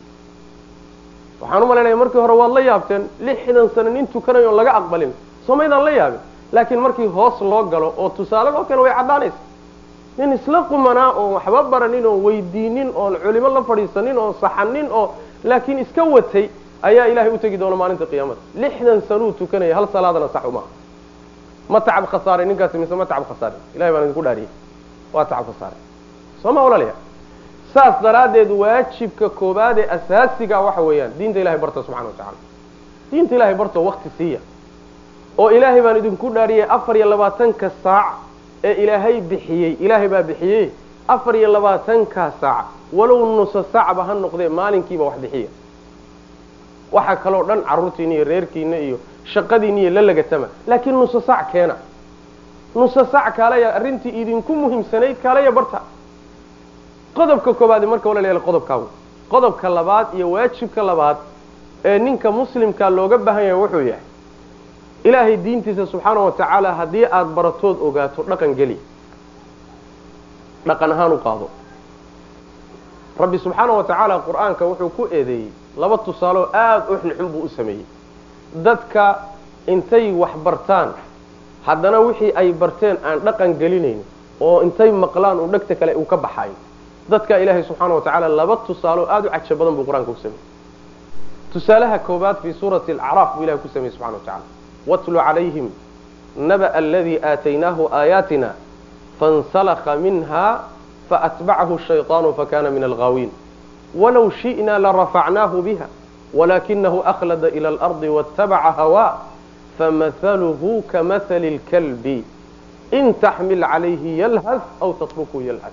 Speaker 2: waxaan u malaynaya markii hore waad la yaabteen lixdan sano nin tukanayo on laga aqbalin soo maydaan la yaabin laakiin markii hoos loo galo oo tusaale loo keeno way caddaanaysa nin isla qumanaa oon waxba baranin oon weydiinin oon culimo la fadhiisanin oon saxanin oo laakiin iska watay ayaa ilaahay u tegi doona maalinta qiyaamada lixdan sanuu tukanaya hal salaadana sax uma ma tacab khasaaray ninkaasi mise ma tacab khasaaray ilahay baan idinku dhaariyay waa tacab khasaaray soo ma walaalayaa saas daraaddeed waajibka koobaad ee asaasiga waxa weeyaan diinta ilahay barta subxana wa tacala diinta ilahay barto wakti siiya oo ilaahay baan idinku dhaariyay afar iyo labaatanka saac ee ilaahay bixiyey ilaahay baa bixiyey afar iyo labaatanka saac walow nusa saacba ha noqdee maalinkiiba wax bixiya waxaa kaloo dhan carruurtiina iyo reerkiina iyo shaqadiina iyo la lagatama laakiin nusa saac keena nusa saac kaalaya arrintii idinku muhiimsanayd kaalaya barta qodobka koobaad marka walaalayaal qodobkaagu qodobka labaad iyo waajibka labaad ee ninka muslimka looga baahan yahay wuxuu yahay ilaahay diintiisa subxaana wa tacaala haddii aada baratood ogaato dhaqan geli dhaqan ahaan u qaado rabbi subxaana wa tacaala qur-aanka wuxuu ku eedeeyey laba tusaaloo aada u xunxun buu u sameeyey dadka intay wax bartaan haddana wixii ay barteen aan dhaqan gelinayn oo intay maqlaan uu dhegta kale uu ka baxayo dadka ilaahay subxaana wa tacaala laba tusaaloo aada u cajo badan buu qur-aanka ku sameeyey tusaalaha koobaad fii suurati alacraaf buu ilahay ku sameeyey subxana wa tacala watlu calayhim naba aladii aataynaahu aayaatina fansalakha minha faatbacahu shayطaanu fakana min alghaawiin walow shi'na larafacnaahu biha walakinahu akhlada ila alardi waاtabaca hawaa famahaluhu kamahali اlkalbi in taxmil calayhi yalhas aw tatruku yalhas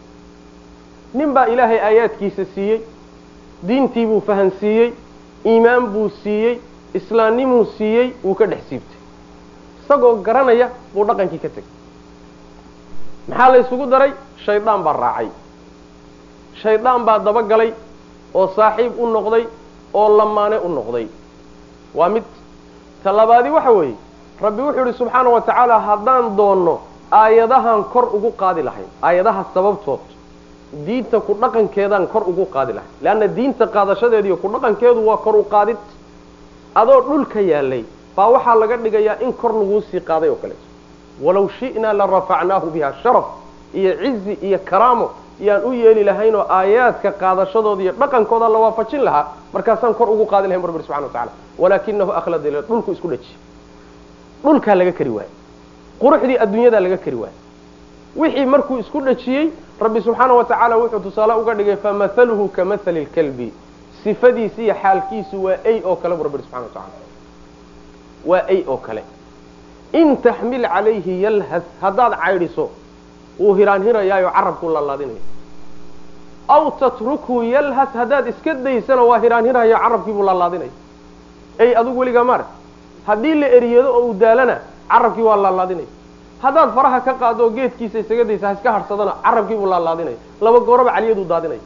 Speaker 2: nin baa ilaahay aayaadkiisa siiyey diintii buu fahansiiyey iimaan buu siiyey islaamnimuu siiyey wuu ka dhex siibtay isagoo garanaya buu dhaqankii ka tegay maxaa la isugu daray shaydaan baa raacay shaydaan baa dabagalay oo saaxiib u noqday oo lamaane u noqday waa mid talabaadi waxa weeye rabbi wuxuu yidhi subxaana wa tacaala haddaan doonno aayadahan kor ugu qaadi lahayn aayadaha sababtood diinta ku dhaqankeedaan kor ugu qaadi lahayn leanna diinta qaadashadeediiyo ku dhaqankeedu waa kor u qaadid adoo dhulka yaalay baa waxaa laga dhigayaa in kor laguu sii qaaday oo kaleeto walow shi'naa la rafacnaahu biha sharaf iyo cizi iyo karaamo yaan u yeeli lahayn oo aayaadka qaadashadooda iyo dhaqankooda la waafajin lahaa markaasaan kor ugu qaadi lahayn bu rabbi subxana wa tacala walaakinahu akhlada ila dhulku isku dhajiy dhulkaa laga kari waaye quruxdii adduunyadaa laga kari waaye wixii markuu isku dhajiyey rabbi subxaana wa tacaala wuxuu tusaale uga dhigay famahaluhu kamahali lkalbi sifadiisi iyo xaalkiisu waa ay oo kale bu rabbi subxana wa tacala waa ay oo kale in taxmil calayhi yalhas haddaad caydhiso wuu hiraanhirayaayo carabkuu laalaadinaya aw tatrukhu yalhas haddaad iska daysana waa hiraanhiraya carabkiibuu laalaadinaya ay adigu weligaa maarag haddii la eriyado oo uu daalana carabkii waa laalaadinaya haddaad faraha ka qaado oo geedkiisa isaga daysa ha iska harsadana carabkiibuu laalaadinaya laba gooraba caliyaduu daadinaya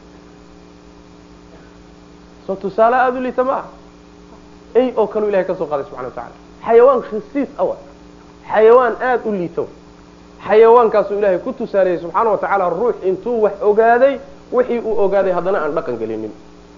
Speaker 2: soo tusaale aada u liita ma ah ay oo kaleu ilahay ka soo qaaday subxana wa tacala xayawaan khisiis awa xayawaan aada u liito xayawaankaasuu ilaahay ku tusaaleeyey subxaana wa tacaala ruux intuu wax ogaaday wixii uu ogaaday haddana aan dhaqan gelinin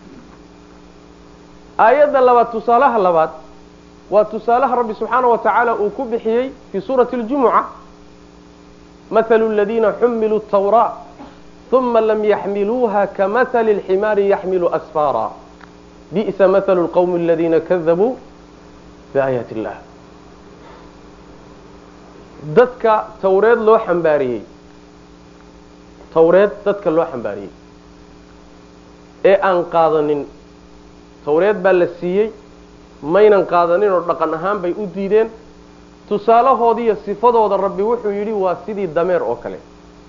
Speaker 2: aayadda labaad tusaalaha labaad waa tusaalaha rabbi subxaana wa tacaala uu ku bixiyey fii suurati اljumuca mathalu اladiina xumiluu الtawraa ثuma lam yaxmiluuha kamahali اlximaari yaxmilu asfaara bi'sa mathalu اlqawmi aladiina kadabuu biaayaati اllah dadka tawreed loo xambaariyey tawreed dadka loo xambaariyey ee aan qaadanin tawreed baa la siiyey maynan qaadanin oo dhaqan ahaan bay u diideen tusaalahoodiiyo sifadooda rabbi wuxuu yidhi waa sidii dameer oo kale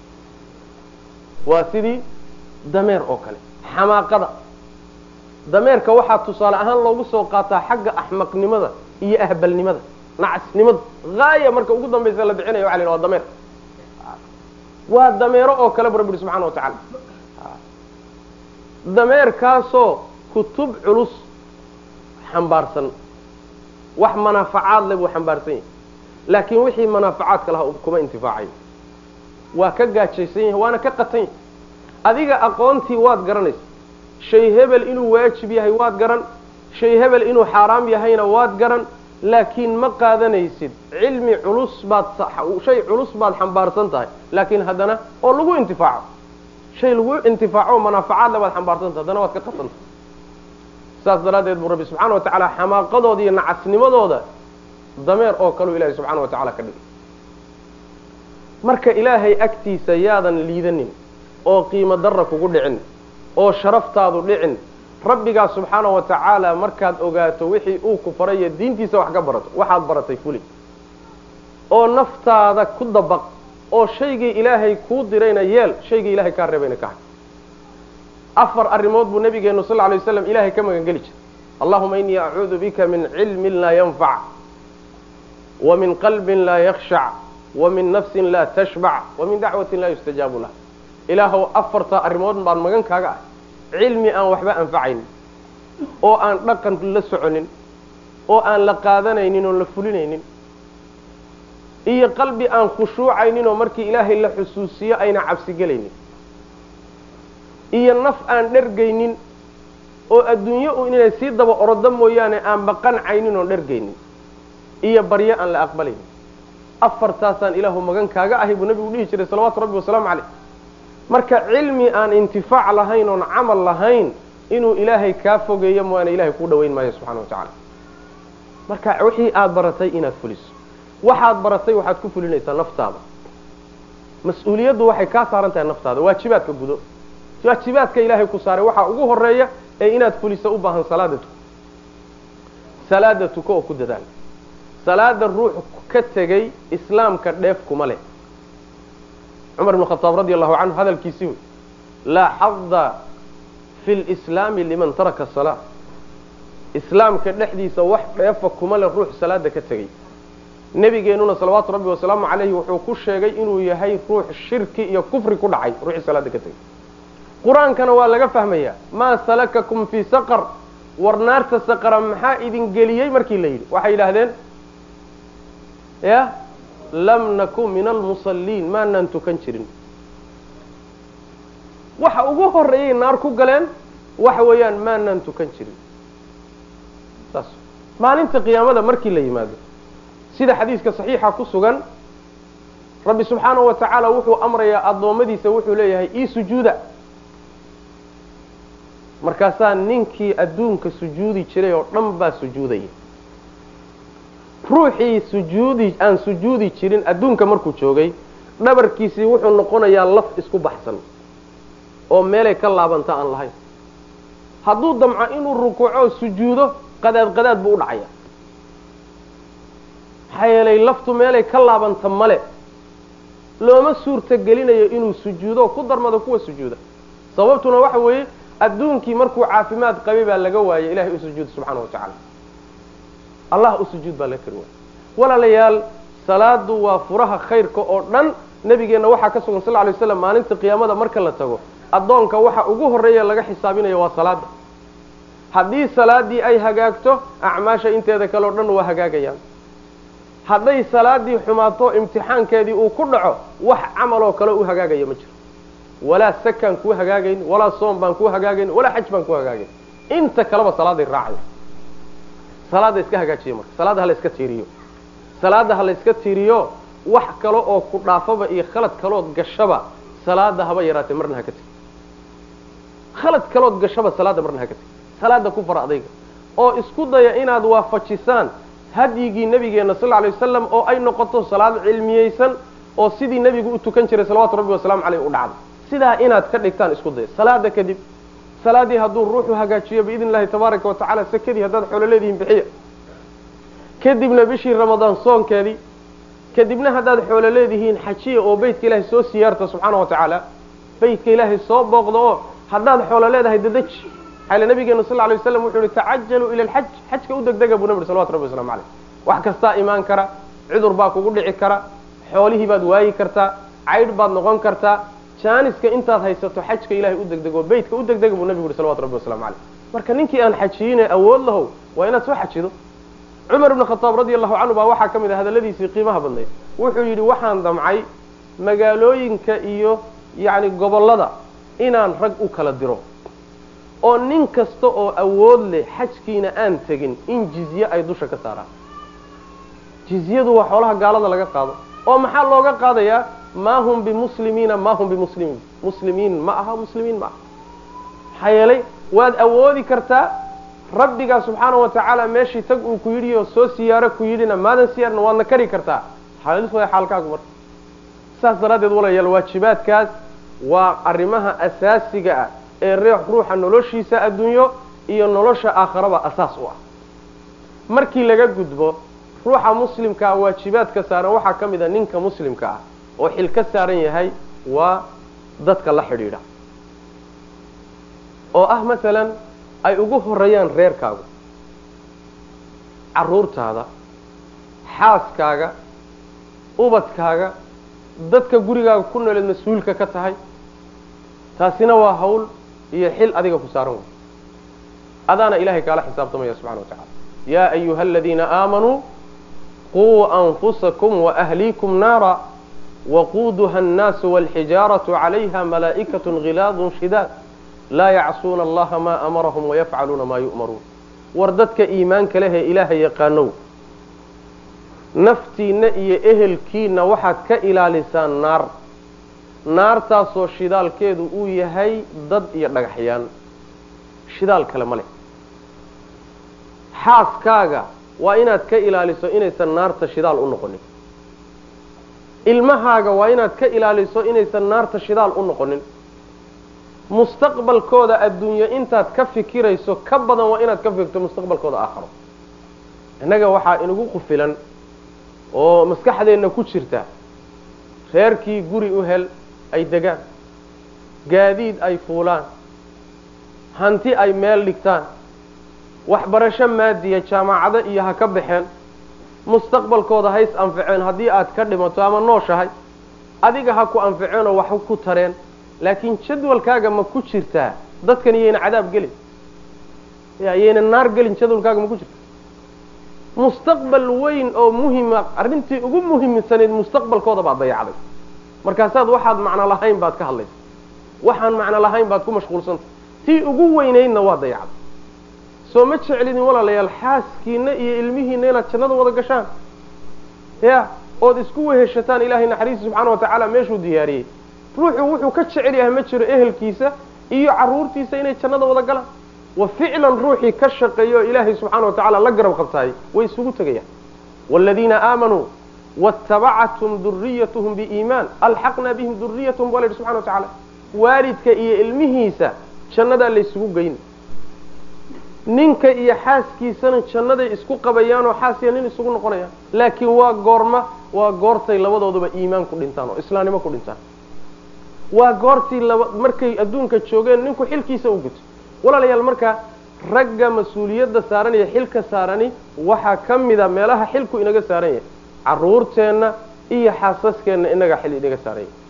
Speaker 2: waa sidii dameer oo kale xamaaqada dameerka waxaa tusaale ahaan loogu soo qaataa xagga axmaqnimada iyo ahbalnimada nacasnimada haaya marka ugu dambaysa la bixinayo waxa la yidhaha waa dameer waa dameero oo kale bu rabbi yidhi subxana wa tacaala dameerkaasoo kutub culus xambaarsan wax manaafacaad leh buu xambaarsan yahay laakiin wixii manaafacaadka lahaa kuma intifaacayo waa ka gaajaysan yahay waana ka qatan yahay adiga aqoontii waad garanaysa shay hebel inuu waajib yahay waad garan shay hebel inuu xaaraam yahayna waad garan laakiin ma qaadanaysid cilmi culus baad shay culus baad xambaarsan tahay laakiin haddana oo lagu intifaaco shay lagu intifaaco manaafacaad leh baad xambaarsan tahay haddana waad ka qatantahay saas daraaddeed buu rabbi subxaana wa tacaala xamaaqadooda iyo nacasnimadooda dameer oo kaleu ilaahay subxana wa tacala ka dhigay marka ilaahay agtiisa yaadan liidanin oo qiimo darra kugu dhicin oo sharaftaadu dhicin rabbigaa subxaana wa tacaala markaad ogaato wixii uu ku farayo diintiisa wax ka barato waxaad baratay fuli oo naftaada ku dabaq oo shaygii ilaahay kuu dirayna yeel shaygii ilahay kaa reebayna ka hay afar arrimood buu nabigeenu sal alay waslam ilahay ka magan geli jiray allahuma inii acuudu bika min cilmin laa yanfac wa min qalbin laa yakhshac wa min nafsin laa tashbac wa min dacwatin laa yustajaabu lah ilaahow afartaa arrimood baan magan kaaga ah cilmi aan waxba anfacaynin oo aan dhaqan la soconin oo aan la qaadanaynin oon la fulinaynin iyo qalbi aan khushuucaynin oo markii ilaahay la xusuusiyo ayna cabsi gelaynin iyo naf aan dhergaynin oo adduunyo u inay sii daba orodo mooyaane aan baqancaynin oon dhergaynin iyo baryo aan la aqbalaynin afartaasaan ilaahu magan kaaga ahay buu nabigu dhihi jiray salawaatu rabbi wasalaamu caleyh marka cilmi aan intifaac lahayn oon camal lahayn inuu ilaahay kaa fogeeyo mooyaane ilahay kuu dhawayn maayo subxana wa tacaala marka wixii aada baratay inaad fuliso waxaad baratay waxaad ku fulinaysaa naftaada mas-uuliyaddu waxay kaa saaran tahay naftaada waajibaadka gudo waajibaadka ilaahay ku saaray waxaa ugu horeeya ee inaad fuliso u baahan salaada tuko salaada tuko oo ku dadaal salaada ruux ka tegay islaamka dheef kuma leh cumar ibn khataab radi allahu canhu hadalkiisii wey laa xada fi lislaami liman taraka asalaa islaamka dhexdiisa wax dheefa kuma leh ruux salaada ka tegay nabigeenuna salawaatu rabbi wasalaamu calayhi wuxuu ku sheegay inuu yahay ruux shirki iyo kufri ku dhacay ruuxii salaada ka tegay qur-aankana waa laga fahmayaa maa salakakum fii saqar war naarta saqara maxaa idin geliyey markii la yidhi waxay yidhaahdeen ya lam nakun min almusalliin maanaan tukan jirin waxa ugu horeeyay naar ku galeen waxa weeyaan maanaan tukan jirin saas maalinta qiyaamada markii la yimaado sida xadiiska saxiixa ku sugan rabbi subxaanahu wa tacaala wuxuu amrayaa addoommadiisa wuxuu leeyahay ii sujuuda markaasaa ninkii adduunka sujuudi jiray oo dhan baa sujuudaya ruuxii sujuudi aan sujuudi jirin adduunka markuu joogay dhabarkiisii wuxuu noqonayaa laf isku baxsan oo meelay ka laabanta aan lahayn hadduu damco inuu rukuuco sujuudo qadaad qadaad buu u dhacaya maxaa yeelay laftu meelay ka laabanta male looma suurta gelinayo inuu sujuudo ku darmado kuwa sujuuda sababtuna waxa weeye adduunkii markuu caafimaad qabay baa laga waayay ilahay u sujuud subxaanahu wa tacaala allah u sujuud baa laga kari waayay walaalayaal salaadu waa furaha khayrka oo dhan nabigeenna waxaa ka sugan sal lla alay waslam maalinta qiyaamada marka la tago addoonka waxa ugu horreeya laga xisaabinayo waa salaada haddii salaadii ay hagaagto acmaasha inteeda kale o dhan waa hagaagayaan hadday salaadii xumaato imtixaankeedii uu ku dhaco wax camaloo kale u hagaagaya ma jiro walaa sakaan kuu hagaagayn walaa soom baan kuu hagaagayn walaa xaj baan kuu hagaagayn inta kaleba salaaday raacaya salaada iska hagaajiya marka salaada hala iska tiiriyo salaada hala iska tiiriyo wax kale oo ku dhaafaba iyo khalad kalood gashaba salaada haba yaraatee marna ha ka tegi khalad kalood gashaba salaada marna ha ka tegi salaada ku fara adayga oo isku daya inaad waafajisaan hadyigii nabigeena sal alay wasalam oo ay noqoto salaad cilmiyeysan oo sidii nabigu u tukan jiray salawaatu rabbi wasalaamu caleyh u dhacday sidaa inaad ka dhigtaan isku daya salaada kadib salaadii hadduu ruuxu hagaajiyo biidn illahi tabaaraka wa tacala sakadii haddaad xoolo leedihiin bixiya kadibna bishii ramadaan soonkeedii kadibna haddaad xoolo leedihiin xajiya oo beytka ilaahay soo siyaarta subxaana wa tacaala beytka ilaahay soo booqda oo haddaad xoolo leedahay dadaji xayla nabigeena sal alay wasalam wuxuu yihi tacajaluu ila alxaj xajka u degdega buu nabi salawatu rabbi waslamu caleyh wax kastaa imaan kara cudur baa kugu dhici kara xoolihii baad waayi kartaa caydh baad noqon kartaa jaaniska intaad haysato xajka ilahay u degdego beytka u degdega buu nabigu yihi salawatu rabbi waslamu caleyh marka ninkii aan xajiyine awood lahow waa inaad soo xajido cumar ibn khataab radi allahu canhu baa waxaa ka mid ah hadalladiisii qiimaha badnayd wuxuu yidhi waxaan damcay magaalooyinka iyo yacni gobollada inaan rag u kala diro oo nin kasta oo awood leh xajkiina aan tegin in jizye ay dusha ka saaraan jizyadu waa xoolaha gaalada laga qaado oo maxaa looga qaadayaa maa hum bimuslimiina maa hum bimuslimiin muslimiin ma aha muslimiin ma aha maxaa yeelay waad awoodi kartaa rabbigaa subxaana wa tacaala meeshii tag uu ku yidhi oo soo siyaaro ku yidhina maadan siyaarna waadna kari kartaa xaalis way xaalkaagu marka saas daraaddeed walayaal waajibaadkaas waa arrimaha asaasiga ah ee reex ruuxa noloshiisa adduunyo iyo nolosha aakharaba asaas u ah markii laga gudbo ruuxa muslimkaa waajibaadka saaran waxaa ka mid a ninka muslimka ah oo xil ka saaran yahay waa dadka la xidhiidha oo ah masalan ay ugu horeeyaan reerkaagu carruurtaada xaaskaaga ubadkaaga dadka gurigaaga ku noleed mas-uulka ka tahay taasina waa hawl iyo xil adiga ku saaran wey adaana ilahay kaala xisaabtamaya subxana wa tacala yaa ayuha aladiina aamanuu quu anfusakum waahliikum naara waquuduha annaasu walxijaaratu calayha malaa'ikatu ghilaadun shidaad laa yacsuuna allaha maa amarahum wayafcaluuna maa yu'maruun war dadka iimaanka lehee ilaaha yaqaanow naftiinna iyo ehelkiina waxaad ka ilaalisaan naar naartaasoo shidaalkeedu uu yahay dad iyo dhagaxyaan shidaal kale ma leh xaaskaaga waa inaad ka ilaaliso inaysan naarta shidaal u noqonin ilmahaaga waa inaad ka ilaaliso inaysan naarta shidaal u noqonin mustaqbalkooda adduunyo intaad ka fikirayso ka badan waa inaad ka fikirto mustaqbalkooda aakharo innaga waxaa inagu qufilan oo maskaxdeenna ku jirta reerkii guri u hel ay degaan gaadiid ay fuulaan hanti ay meel dhigtaan waxbarasho maadiya jaamacado iyo ha ka baxeen mustaqbalkooda hays anfaceen haddii aad ka dhimato ama nooshahay adiga ha ku anfaceenoo wax ku tareen laakiin jadwalkaaga ma ku jirtaa dadkan iyayna cadaab gelin iyayna naar gelin jadwalkaaga ma ku jirtaa mustaqbal weyn oo muhiima arrintii ugu muhiimsanayd mustaqbalkooda baad dayacday markaasaad waxaad macno lahayn baad ka hadlaysa waxaan macno lahayn baad ku mashquulsantay tii ugu weynaydna waa dayacday soo ma jeclidin walaalayaal xaaskiina iyo ilmihiina inaad jannada wada gashaan ya ood isku weheshataan ilaahay naxariista subxaana watacaala meeshuu diyaariyey ruuxu wuxuu ka jecel yahay ma jiro ehelkiisa iyo caruurtiisa inay jannada wada galaan wa ficlan ruuxii ka shaqeeyo ilaahay subxaana watacaala la garab qabtaay way isugu tegayaan waaladiina aamanuu waatabacathum duriyatuhum biiimaan alxaqnaa bihim duriyatahum baa la yidhi subxana watacaala waalidka iyo ilmihiisa jannadaa laysugu geyn ninka iyo xaaskiisana jannaday isku qabayaanoo xaasiya nin isugu noqonayaan laakiin waa goorma waa goortay labadooduba iimaan ku dhintaan oo islaamnimo ku dhintaan waa goortii laba markay adduunka joogeen ninku xilkiisa u guto walaalayaal marka ragga mas-uuliyadda saaran iyo xilka saarani waxaa ka mida meelaha xilku inaga saaran yahay caruurteenna iyo xaasaskeenna inaga xil inaga saaran yahay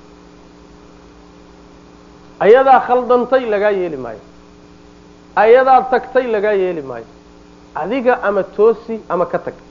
Speaker 2: ayadaa khaldantay lagaa yeeli maayo ayadaa tagtay lagaa yeeli maayo adiga ama toosi ama ka tag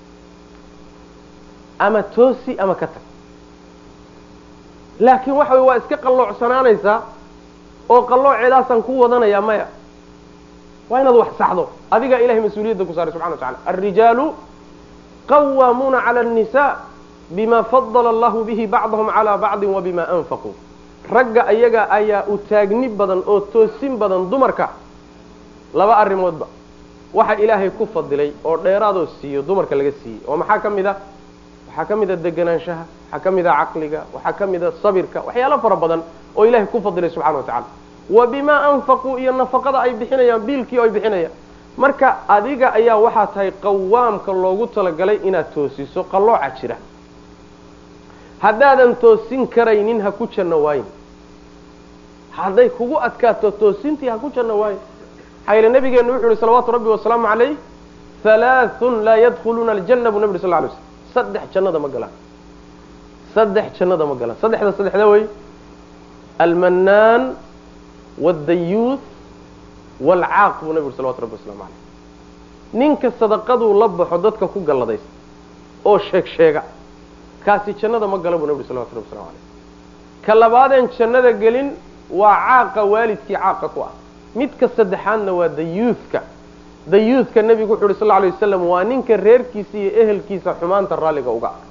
Speaker 2: ama toosi ama ka tag laakiin waxa way waa iska qalloocsanaanaysaa oo qallooceedaasaan ku wadanaya maya waa inaad wax saxdo adiga ilahay mas-uuliyadda ku saaray subxana wa tacala alrijaalu qawaamuuna cala annisaa bima fadala allahu bihi bacdahum calaa bacdin wa bima anfaquu ragga ayaga ayaa u taagni badan oo toosin badan dumarka laba arrimoodba waxa ilaahay ku fadilay oo dheeraadoo siiyo dumarka laga siiyey oo maxaa ka mid a waxaa ka mid a deganaanshaha waxaa ka mid a caqliga waxaa ka mid a sabirka waxyaalo fara badan oo ilaahay ku fadilay subxana wa tacala wa bimaa anfaquu iyo nafaqada ay bixinayaan biilkii oo ay bixinayaan marka adiga ayaa waxaa tahay qawaamka loogu talagalay inaad toosiso qallooca jira haddaadan toosin karaynin ha ku janno waayin hadday kugu adkaato toosintii ha ku janno waayin xayla nabigeenu wuxuu yihi salawaatu rabbi wasalaamu calayh halaathun laa yadkhuluuna aljanna buu nabi uri sal lla alay slam saddex jannada ma galaan saddex jannada ma galaan saddexda saddexda wey almanaan waaldayuuth waalcaaq buu nabi uri salawatu rabbi waslamu calayh ninka sadaqaduu la baxo dadka ku galladaysa oo sheeg sheega kaasi jannada ma gala buu nabi uri salawatu rabbi waslamu calayh ka labaadeen jannada gelin waa caaqa waalidkii caaqa ku ah midka saddexaadna waa dayuuthka dayuuthka nebigu wuxu uhi sal lla alay wasalam waa ninka reerkiisa iyo ehelkiisa xumaanta raalliga uga ah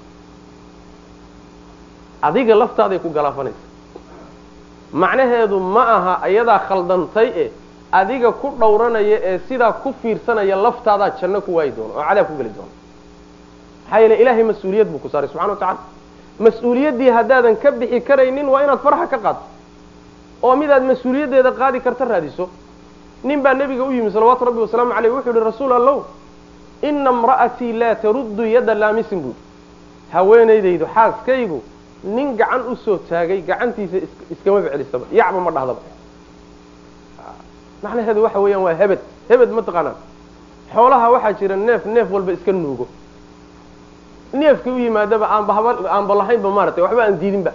Speaker 2: adiga laftaaday ku galaafanaysa macnaheedu ma aha ayadaa khaldantay e adiga ku dhowranaya ee sidaa ku fiirsanaya laftaadaa janno ku waayi doono oo cadaab ku geli doono maxaa yeele ilaahay mas-uuliyad buu ku saaray subxana wa tacala mas-uuliyaddii haddaadan ka bixi karaynin waa inaad faraxa ka qaadto oo midaad mas-uuliyaddeeda qaadi karta raadiso nin baa nebiga u yimi salawaatu rabbi wasalaamu caleyh wuxuu yihi rasuul allow ina imra'atii laa taruddu yadda laamisin buudi haweenaydaydu xaaskaygu nin gacan usoo taagay gacantiisa iskama ficlisaba yacba ma dhahdaba macnaheedu waxa weeyaan waa hebed hebed ma taqaanaan xoolaha waxaa jira neef neef walba iska nuugo neefkii u yimaadaba aanba haba aanba lahaynba maaratay waxba aan diidinba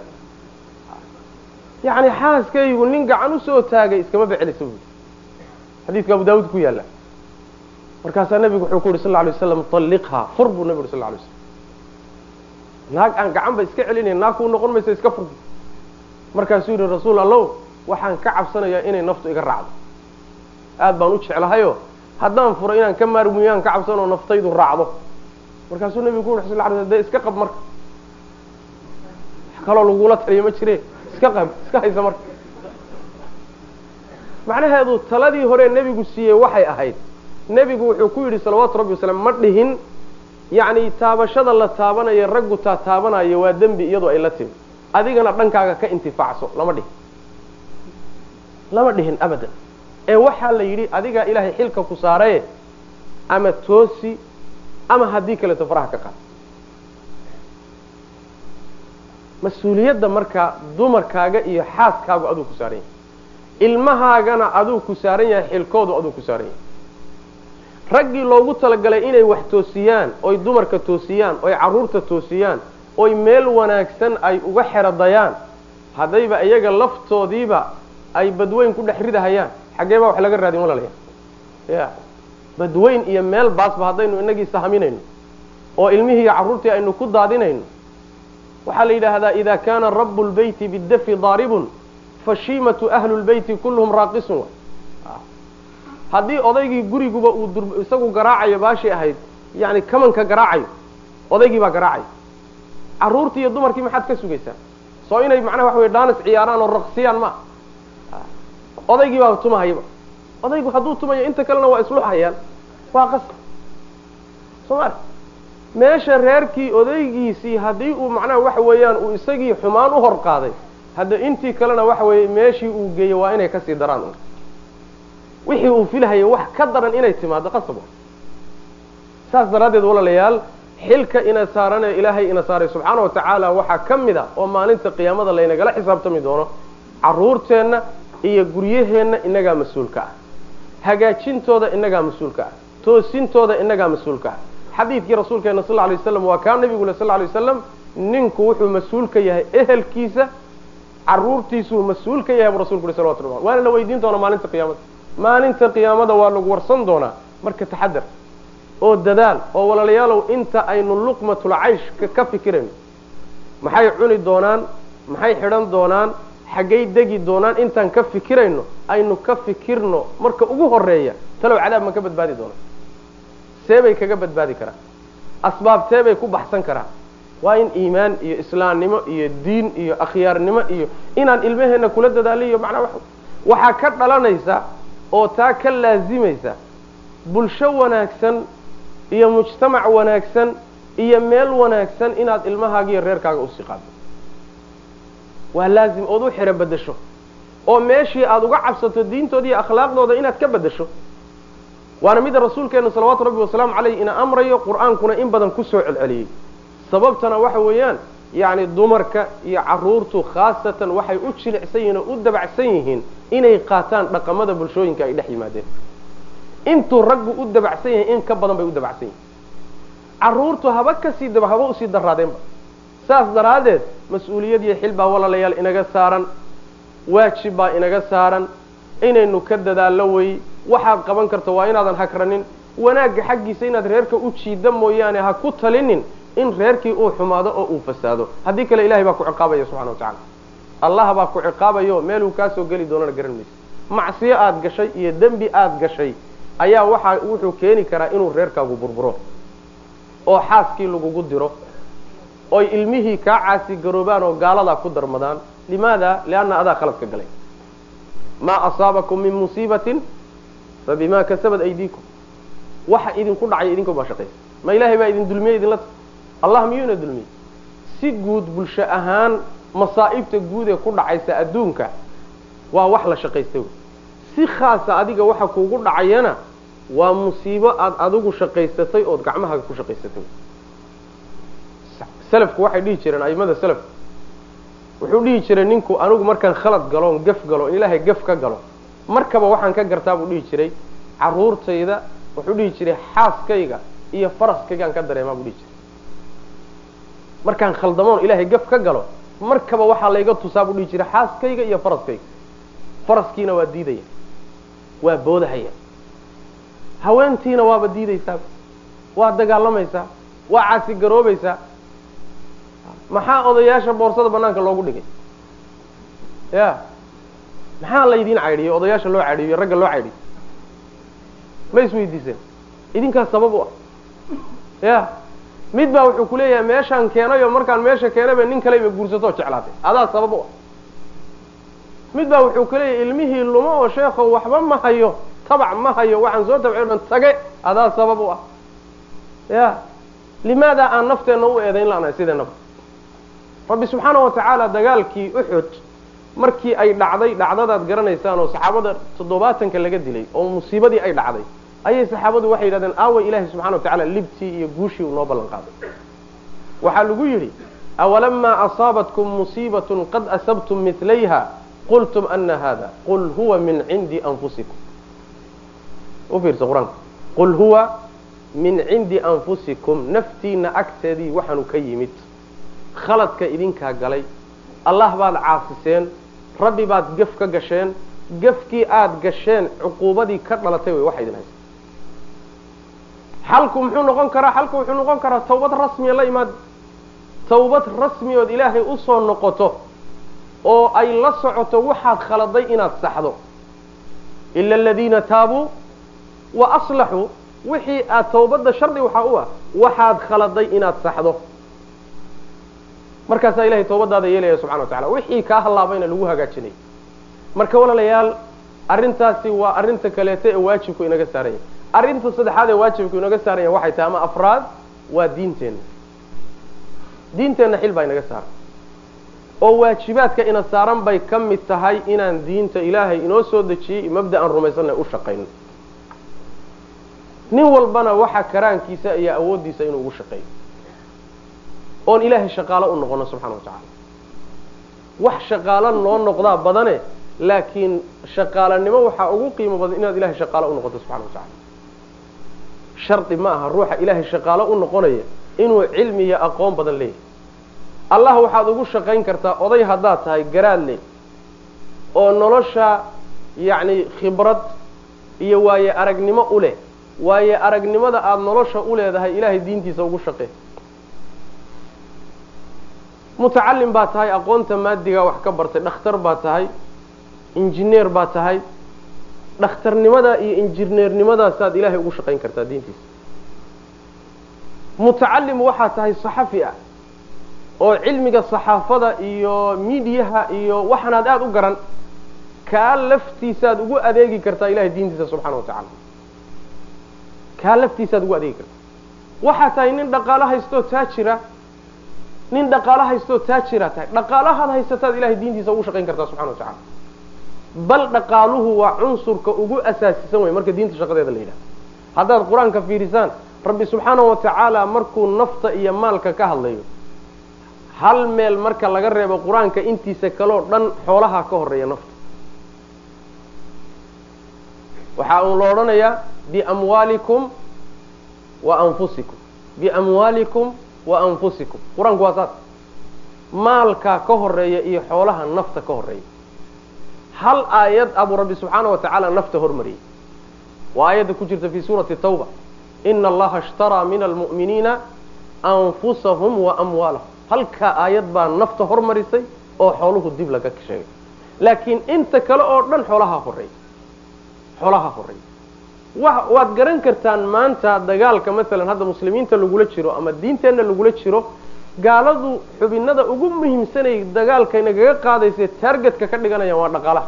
Speaker 2: yani xaaskaygu nin gacan usoo taagay iskama ficlisa buudi xadiidka abu daawud ku yaala markaasaa nabigu wuxuu ku yidhi sal lla alay waslam talliqhaa fur buu nabi yuri sal lla alay waslam naag aan gacan ba iska celinayn naag kuu noqon maysa iska fur markaasuu yidhi rasuul allow waxaan ka cabsanayaa inay naftu iga raacdo aad baan u jeclahayo haddaan furo inaan ka maarmuyaan ka cabsanoo naftaydu raacdo markaasuu nabigu ku yuri sal lla alay slam dee iska qab marka wax kaloo lagula taliyo ma jire iska qab iska haysa marka macnaheedu taladii hore nebigu siiyey waxay ahayd nebigu wuxuu ku yidhi salawaatu rabbi wasalam ma dhihin yacni taabashada la taabanayo raggu taa taabanayo waa dembi iyadoo ay la timi adigana dhankaaga ka intifaacso lama dhihin lama dhihin abadan ee waxaa la yidhi adigaa ilaahay xilka ku saaraye ama toosi ama haddii kaleeto faraha ka qaad mas-uuliyadda marka dumarkaaga iyo xaaskaagu aduu ku saaran yahay ilmahaagana aduu ku saaran yahay xilkoodu aduu ku saaran yahay raggii loogu talagalay inay wax toosiyaan oy dumarka toosiyaan oy carruurta toosiyaan oy meel wanaagsan ay uga xeradayaan haddayba iyaga laftoodiiba ay badweyn ku dhex ridahayaan xaggee baa wax laga raadin walaalayaal ya badweyn iyo meel baasba haddaynu inagii sahaminayno oo ilmihii iyo carruurtii aynu ku daadinayno waxaa la yidhaahdaa ida kaana rabu lbeyti bidafi daaribun fashiimatu ahlu lbeyti kulluhum raaqisun haddii odaygii guriguba uu isagu garaacayo baashii ahayd yani kamanka garaacayo odaygii baa garaacayo carruurtii iyo dumarkii maxaad ka sugaysaa soo inay macnaha waxa wey dhaanis ciyaaraan oo raqsiyaan ma odaygii baa tumahayaba odaygu hadduu tumayo inta kalena waa isluxayaan waa qasab soomali meesha reerkii odaygiisii haddii uu macnaha waxa weeyaan uu isagii xumaan u hor qaaday hadda intii kalena waxa weeye meeshii uu geeyo waa inay kasii daraan un wixii uu filahayo wax ka daran inay timaado qasab saas daraaddeed walaalayaal xilka ina saaran ee ilaahay ina saaray subxaana watacaala waxaa ka mid a oo maalinta qiyaamada laynagala xisaabtami doono carruurteenna iyo guryaheenna inagaa mas-uulka ah hagaajintooda inagaa mas-uulka ah toosintooda inagaa mas-uulka ah xadiidkii rasuulkeena sal alay waslam waa kaa nabigu le sal lay waslam ninku wuxuu mas-uul ka yahay ehelkiisa carruurtiisuu mas-uul ka yahay buu rasulku ui salawatu llahi waana la weydiin doonaa maalinta qiyaamada maalinta qiyaamada waa lagu warsan doonaa marka taxadar oo dadaal oo walaalayaalow inta aynu luqmatul cayshka ka fikirayno maxay cuni doonaan maxay xidhan doonaan xaggay degi doonaan intaan ka fikirayno aynu ka fikirno marka ugu horeeya talow cadaab ma ka badbaadi doona seebay kaga badbaadi karaa asbaabteebay ku baxsan karaa waa in iimaan iyo islaamnimo iyo diin iyo akhyaarnimo iyo inaan ilmaheenna kula dadaaliyo macnaa waxaa ka dhalanaysa oo taa ka laazimaysa bulsho wanaagsan iyo mujtamac wanaagsan iyo meel wanaagsan inaad ilmahaaga iyo reerkaaga usii qaado waa laazim ood u xiro bedasho oo meeshii aada uga cabsato diintooda iyo akhlaaqdooda inaad ka bedasho waana mida rasuulkeena salawaatu rabbi wasalaamu caleyh ina amrayo qur-aankuna in badan kusoo celceliyey sababtana waxa weeyaan yacni dumarka iyo carruurtu khaasatan waxay u jilicsan yihiin oo u dabacsan yihiin inay qaataan dhaqamada bulshooyinka ay dhex yimaadeen intuu raggu u dabacsan yahay in ka badan bay u dabacsan yihiin carruurtu haba kasii daba haba usii daraadeenba saas daraaddeed mas-uuliyad iyo xil baa walaalayaal inaga saaran waajib baa inaga saaran inaynu ka dadaallo wey waxaad qaban karto waa inaadan hakranin wanaagga xaggiisa inaad reerka u jiida mooyaane ha ku talinin in reerkii uu xumaado oo uu fasaado haddii kale ilahay baa ku ciqaabaya subxana watacala allah baa ku ciqaabayo meeluu kaa soo geli doonana garan maysa macsiyo aada gashay iyo dembi aada gashay ayaa waxa wuxuu keeni karaa inuu reerkaagu burburo oo xaaskii lagugu diro oy ilmihii kaa caasi garoobaan oo gaaladaa ku darmadaan limaada lianna adaa khalad ka galay maa asaabakum min musiibatin fa bimaa kasabat aydiikum waxa idinku dhacay idinko baa shaqaysa ma ilaahay baa idin dulmiyey idinla allah miyuuna dulmiyey si guud bulsho ahaan masaa'ibta guud ee ku dhacaysa adduunka waa wax la shaqaystay si khaasa adiga waxa kuugu dhacayana waa musiibo aada adigu shaqaysatay ood gacmahaaga ku shaqaysatay salafku waxay dhihi jireen aimada salafku wuxuu dhihi jiray ninku anigu markaan khalad galo on gaf galo in ilaahay gaf ka galo markaba waxaan ka gartaa buu dhihi jiray carruurtayda wuxuu dhihi jiray xaaskayga iyo faraskaygaan ka dareemaa buu dhihi jiray markaan khaldamoon ilaahay gaf ka galo markaba waxaa layga tusaa buu dhihi jiray xaaskayga iyo faraskayga faraskiina waa diidaya waa boodahaya haweentiina waaba diidaysaa waa dagaalamaysaa waa caasi garoobaysaa maxaa odayaasha boorsada banaanka loogu dhigay ya maxaa laydiin caydhiyey odayaasha loo caydhiyo ragga loo caydhiyo ma isweydiiseen idinkaas sabab u ah ya mid baa wuxuu ku leeyahay meeshaan keenayo markaan meesha keenayba nin kaleba guursatoo jeclaatay adaa sabab u ah mid baa wuxuu ku leeyahay ilmihii luma oo sheekho waxba ma hayo tabac ma hayo waxaan soo tabcay o dhan tage adaa sabab u ah ya limaada aan nafteenna u eedayn la'nahay sideenaba rabbi subxaana watacaala dagaalkii uxud markii ay dhacday dhacdadaad garanaysaan oo saxaabada toddobaatanka laga dilay oo musiibadii ay dhacday ayay saxaabadu waxay yidhahdeen aawa ilaahi subxana watacala libtii iyo guushii uu noo ballan qaaday waxaa lagu yidhi awalamaa asaabatkum musiibatun qad asabtum milayha qultum ana hada qul huwa min cindi anfusikum u fiirsa qur-aanka qul huwa min cindi anfusikum naftiina agteedii waxaanu ka yimid khaladka idinkaa galay allah baad caasiseen rabbi baad gaf ka gasheen gafkii aad gasheen cuquubadii ka dhalatay way waxa idin haysa xalku muxuu noqon karaa xalku wuxuu noqon karaa tawbad rasmi la imaad tawbad rasmi oo ilaahay u soo noqoto oo ay la socoto waxaad khaladay inaad saxdo illa alladina taabu wa aslahu wixii aad tawbada shardi waxa u ah waxaad khaladay inaad saxdo markaas ilaahay tawbadaada yeelaya subhanahu wa ta'ala wixii ka halaabayna lagu hagaajinay marka walaalayaal arintaasi waa arinta kaleete ee waajibku inaga saaray arinta saddexaad ee waajibku inaga saaray waxay tahay ama afraad waa diinteena diinteena xil baa inaga saaray oo waajibaadka ina saaran bay kamid tahay inaan diinta ilaahay inoo soo dejiyay mabda'an rumaysanay u shaqeyno nin walbana waxa karaankiisa iyo awoodiisa inuu ugu shaqeeyo oon ilaahay shaqaalo u noqono subxaanahu wa ta'ala wax shaqaalo noo noqdaa badane laakiin shaqaalanimo waxa ugu qiimo badan inaad ilaahay shaqaalo u noqoto subxaanahu wa ta'ala sharti ma aha ruuxa ilaahay shaqaalo u noqonaya inuu cilmi iyo aqoon badan leeyahay allah waxaad ugu shaqayn kartaa oday haddaad tahay garaad leh oo nolosha yacni khibrad iyo waaye aragnimo u leh waaye aragnimada aada nolosha u leedahay ilaahay diintiisa ugu shaqee mutacallim baa tahay aqoonta maadiga wax ka bartay dhakhtar baa tahay injineer baa tahay dhakhtarnimada iyo injineernimadaasaaad ilaahay ugu shaqayn kartaa diintiisa mutacallim waxaa tahay saxafi ah oo cilmiga saxaafada iyo miidiyaha iyo waxaanaad aada u garan kaa laftiisaad ugu adeegi kartaa ilahay diintiisa subxaana wa tacaala kaa laftiisaad ugu adeegi kartaa waxaa tahay nin dhaqaalo haystoo taajira nin dhaqaalo haystoo taajira tahay dhaqaalahaad haysataad ilahay diintiisa ugu shaqayn kartaa subxana wa tacaala bal dhaqaaluhu waa cunsurka ugu asaasisan wey marka diinta shaqadeeda la yidhaha haddaad qur-aanka fiirisaan rabbi subxaana wa tacaala markuu nafta iyo maalka ka hadlayo hal meel marka laga reebo qur-aanka intiisa kaloo dhan xoolaha ka horeeya nafta waxa uu la odhanayaa biamwaalikum wa anfusikum biamwaalikum wa anfusikum qur-aanku waa saas maalka ka horeeya iyo xoolaha nafta ka horeeya hal aayad abuu rabbi subxaana wa tacaala nafta hormariyey waa aayadda ku jirta fi suurati tawba ina allaha ishtaraa min almu'miniina anfusahum wa amwaalahum halka aayad baa nafta hormarisay oo xooluhu dib laga sheegay laakiin inta kale oo dhan xoolaha horeeya xoolaha horeeya wa waad garan kartaan maanta dagaalka maalan hadda muslimiinta lagula jiro ama diinteenna lagula jiro gaaladu xubinada ugu muhiimsanay dagaalka nagaga qaadaysa targetka ka dhiganayaan waa dhaqaalaha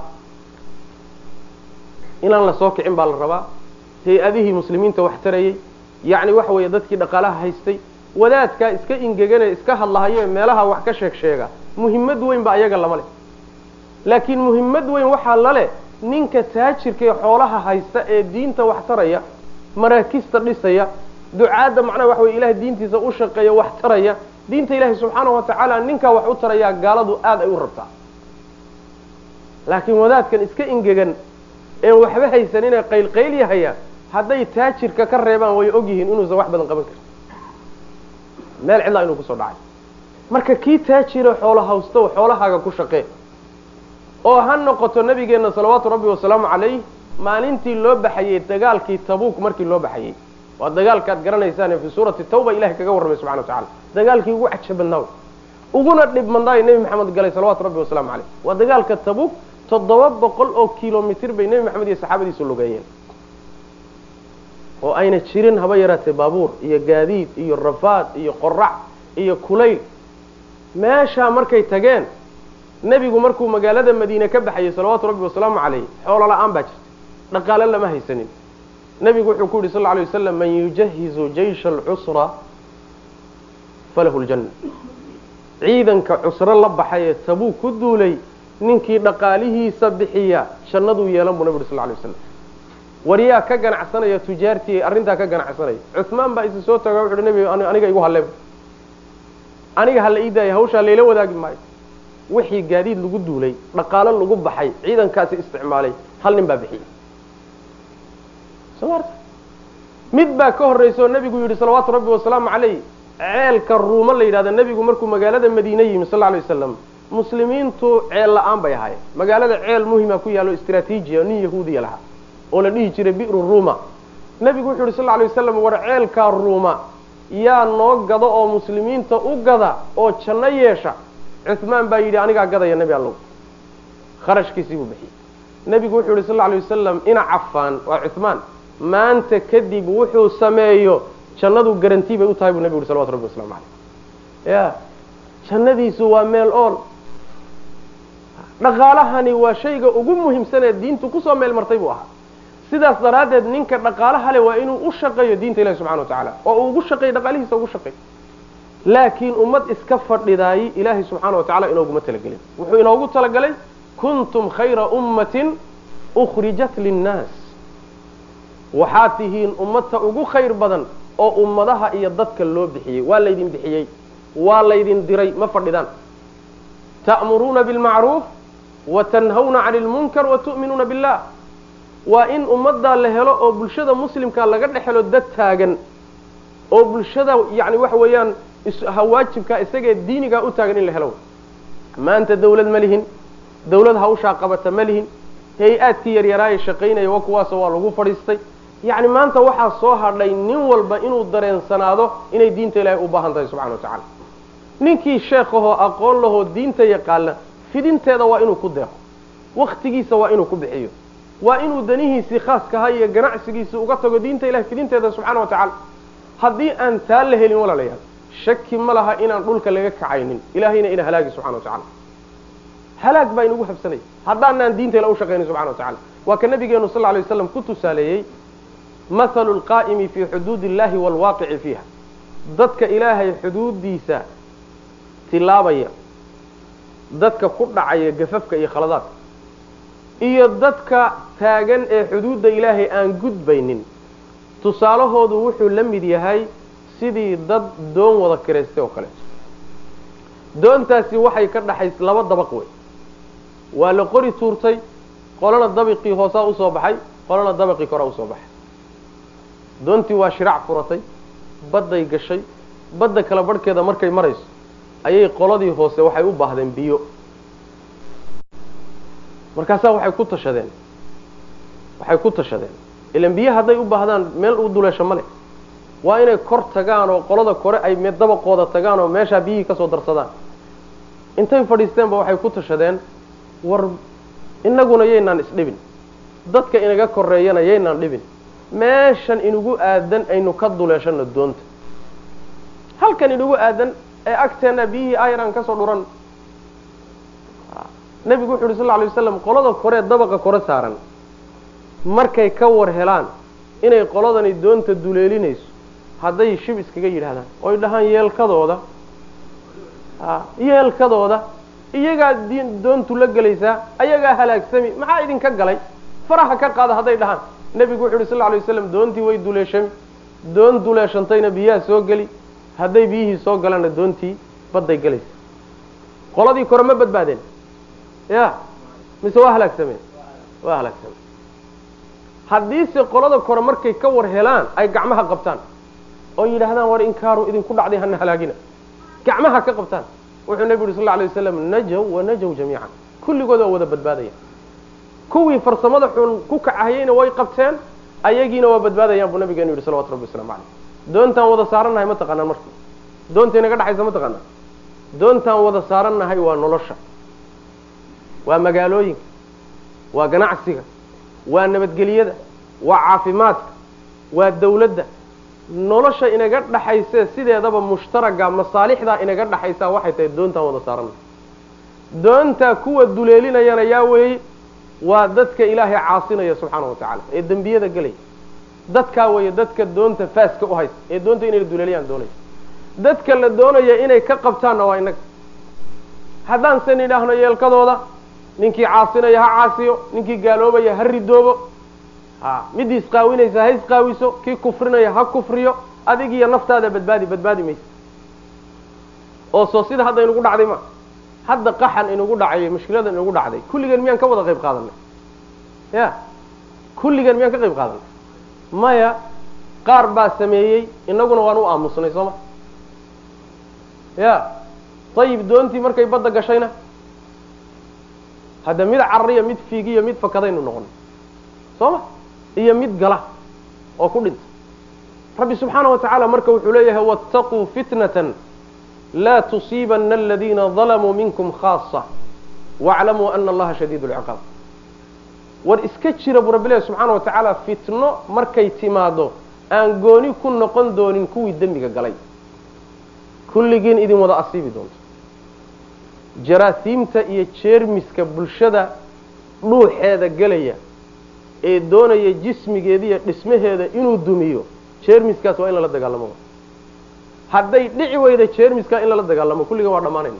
Speaker 2: inaan la soo kicin baa la rabaa hay-adihii muslimiinta wax tarayay yacni waxa weeye dadkii dhaqaalaha haystay wadaadkaa iska ingegane iska hadlahaye meelaha wax ka sheeg sheega muhimmad weyn ba ayaga lama leh laakiin muhimmad weyn waxaa laleh ninka taajirka ee xoolaha haysta ee diinta wax taraya maraakista dhisaya ducaadda macnaha waxa weye ilahay diintiisa u shaqeeya wax taraya diinta ilaahay subxaanahu wa tacaala ninkaa wax u tarayaa gaaladu aada ay u rabtaa laakiin wadaadkan iska ingegan een waxba haysan inay qaylqayl yahaya hadday taajirka ka reebaan way ogyihiin inuusan wax badan qaban karin meel cidlaa inuu kusoo dhacay marka kii taajira xoolo hawsto xoolahaaga ku shaqee oo ha noqoto nabigeenna salawaatu rabbi wasalaamu calayh maalintii loo baxayey dagaalkii tabuuk markii loo baxayey waa dagaalkaad garanaysaan fi suurati tawba ilahay kaga warramay subxana wa tacala dagaalkii ugu cajabadnaa uguna dhib mandaayo nebi maxamed galay salawaatu rabbi wasalaamu calayh waa dagaalka tabuuk toddoba boqol oo kilomitr bay nebi maxamed iyo saxaabadiisu lugeeyeen oo ayna jirin haba yaraatee baabuur iyo gaadiid iyo rafaad iyo qorac iyo kulayl meeshaa markay tageen nebigu markuu magaalada madiine ka baxayay salawaatu rabbi wasalaamu calayh xoolo la-aan baa jirta dhaqaale lama haysanin nebigu wuxuu ku yidhi sal lla alay wasalam man yujahizu jaysha alcusra falahu ljanna ciidanka cusro la baxay ee tabuuk ku duulay ninkii dhaqaalihiisa bixiya jannaduu yeelan buu nebigu sal lla alay wasalam waryaa ka ganacsanaya tujaartii arrintaa ka ganacsanaya cuhmaan baa isi soo taga wuxu uhi nebiga aniga igu halleeb aniga hala ii daaya hawshaa layla wadaagi maayo wixii gaadiid lagu duulay dhaqaalo lagu baxay ciidankaasi isticmaalay hal nin baa bixiyey soo maarta mid baa ka horreysoo nebigu yidhi salawaatu rabbi wasalaamu calayh ceelka ruuma la yidhahda nebigu markuu magaalada madiine yimi sal alay wasalam muslimiintu ceel la-aan bay ahaayeen magaalada ceel muhima ku yaallo istraatiijiya nin yahuudiya lahaa oo la dhihi jiray bi'ru ruuma nebigu wuxuu yihi sal alay wasalam war ceelkaa ruuma yaa noo gado oo muslimiinta u gada oo janno yeesha cuhmaan baa yidhi anigaa gadaya nebi allow kharashkiisii buu bixiyey nebigu wuxuu yihi sal alay wasalam ina cafaan waa cuhmaan maanta kadib wuxuu sameeyo jannadu garantii bay u tahay buu nebigu yhi salawatu rabbi waslamu calayh ya jannadiisu waa meel ool dhaqaalahani waa shayga ugu muhiimsan ee diintu kusoo meel martay buu ahaa sidaas daraaddeed ninka dhaqaalaha le waa inuu u shaqeeyo diinta ilahi subxana wa tacaala oo uu ugu shaqeeyo dhaqaalihiisa ugu shaqeeyo laakiin ummad iska fadhidaayey ilaahay subxaana wa tacala inooguma talagelin wuxuu inoogu talagalay kuntum khayra ummatin ukhrijat linnaas waxaad tihiin ummadta ugu khayr badan oo ummadaha iyo dadka loo bixiyey waa laydin bixiyey waa laydin diray ma fadhidaan ta'muruuna bilmacruuf wa tanhawna cani lmunkar wa tu'minuuna billah waa in ummaddaa la helo oo bulshada muslimkaa laga dhex helo dad taagan oo bulshada yani waxa weeyaan hawaajibkaa isagee diinigaa u taagan in la helo maanta dawlad ma lihin dawlad hawshaa qabata ma lihin hay-aadkii yaryaraaye shaqaynaya wa kuwaasoo waa lagu fadhiistay yacni maanta waxaa soo hadhay nin walba inuu dareensanaado inay diinta ilaahay u baahan tahay subxana wa tacaala ninkii sheekhahoo aqoon lahoo diinta yaqaana fidinteeda waa inuu ku deeqo waktigiisa waa inuu ku bixiyo waa inuu danihiisii khaaskaha iyo ganacsigiisii uga tago diinta ilahay fidinteeda subxaana wa tacaala haddii aan taa la helin walaalayaal shaki ma laha inaan dhulka laga kacaynin ilaahayna ina halaagi subxana wa tacala halaag baa inugu habsanaya haddaanaan diinta ila u shaqaynin subxana wa tacala waa ka nabigeenu sal alay waslam ku tusaaleeyey mathalu lqaa'imi fii xuduudi illahi waalwaaqici fiiha dadka ilaahay xuduuddiisa tilaabaya dadka ku dhacaya gafafka iyo khaladaadka iyo dadka taagan ee xuduudda ilaahay aan gudbaynin tusaalahoodu wuxuu la mid yahay sidii dad doon wada kiraystay oo kale doontaasi waxay ka dhaxays laba dabaq wey waa la qori tuurtay qolana dabiqii hoosaa usoo baxay qolana dabaqii koraa usoo baxay doontii waa shiraac furatay badday gashay badda kala barhkeeda markay marayso ayay qoladii hoose waxay u baahdeen biyo markaasaa waxay ku tashadeen waxay ku tashadeen ilan biyo hadday u baahdaan meel u duleesho ma leh waa inay kor tagaan oo qolada kore ay dabaqooda tagaan oo meeshaa biyihii kasoo darsadaan intay fadhiisteenba waxay ku tashadeen war inaguna yaynaan isdhibin dadka inaga koreeyana yaynaan dhibin meeshan inugu aadan aynu ka duleeshano doonta halkan inugu aadan ee agteena biyihii ayran kasoo dhuran nebigu wuxu uhi sal lla alay wasalam qolada koree dabaqa kore saaran markay ka war helaan inay qoladani doonta duleelinayso hadday shib iskaga yidhaahdaan oy dhahaan yeelkadooda yeelkadooda iyagaa doontu la gelaysaa ayagaa halaagsami maxaa idinka galay faraha ka qaada hadday dhahaan nebigu wuxu uhi sal lla alay wasalam doontii way duleeshami doon duleeshantayna biyaha soo geli hadday biyihii soo galaanna doontii badday gelaysa qoladii kore ma badbaadeen ya mise waa halaagsameen waa halaagsameen haddiise qolada kore markay ka war helaan ay gacmaha qabtaan oo yidhaahdaan war inkaaru idinku dhacday hana halaagina gacmaha ka qabtaan wuxuu nebigu yuri sal lla alay wasalam najow wa najow jamiican kulligood waa wada badbaadaya kuwii farsamada xun ku kacahayeyna way qabteen ayagiina waa badbaadayaan buu nabigeenu yidhi salawatu rabbi waslamu caleyh doontaan wada saarannahay ma taqaanaan marka doonta inaga dhaxaysa ma taqaanaan doontaan wada saarannahay waa nolosha waa magaalooyinka waa ganacsiga waa nabadgeliyada waa caafimaadka waa dawladda nolosha inaga dhaxaysee sideedaba mushtaraga masaalixdaa inaga dhaxaysaa waxay tahay doontaan wada saarannahay doontaa kuwa duleelinayana yaa weeye waa dadka ilaahay caasinaya subxaana wa tacaala ee dembiyada gelaya dadkaa weeye dadka doonta faaska u haysta ee doonta inay duleeliyaan doonaya dadka la doonaya inay ka qabtaanna waa inaga haddaansan idhaahno yeelkadooda ninkii caasinaya ha caasiyo ninkii gaaloobaya ha ridoobo ha midii isqaawinaysa ha isqaawiso kii kufrinaya ha kufriyo adigiyo naftaada badbaadi badbaadi maysa oo soo sida hadda inugu dhacday ma hadda qaxan inugu dhacay mushkilada inugu dhacday kulligeen miyaan ka wada qayb qaadanay ya kulligeen miyaan ka qayb qaadanay maya qaar baa sameeyey inaguna waan u aamusnay sooma ya ayib doontii markay badda gashayna hadda mid carriya mid fiigiyo mid fakadaynu noqonay sooma iyo mid gala oo ku dhinta rabbi subxaana wa tacaala marka wuxuu leeyahay wattaquu fitnatan laa tusiibana aladiina dalamuu minkum khaasa waclamuu ana allaha shadiid lciqaab war iska jira buu rabbi leeyahy subxaana wa tacaala fitno markay timaado aan gooni ku noqon doonin kuwii dembiga galay kulligiin idin wada asiibi doonto jaraasiimta iyo jeermiska bulshada dhuuxeeda gelaya ee doonaya jismigeeda iyo dhismaheeda inuu dumiyo jeermiskaas waa in lala dagaalamo hadday dhici weyda jeermiskaa in lala dagaalamo kulliga waa dhammaanayna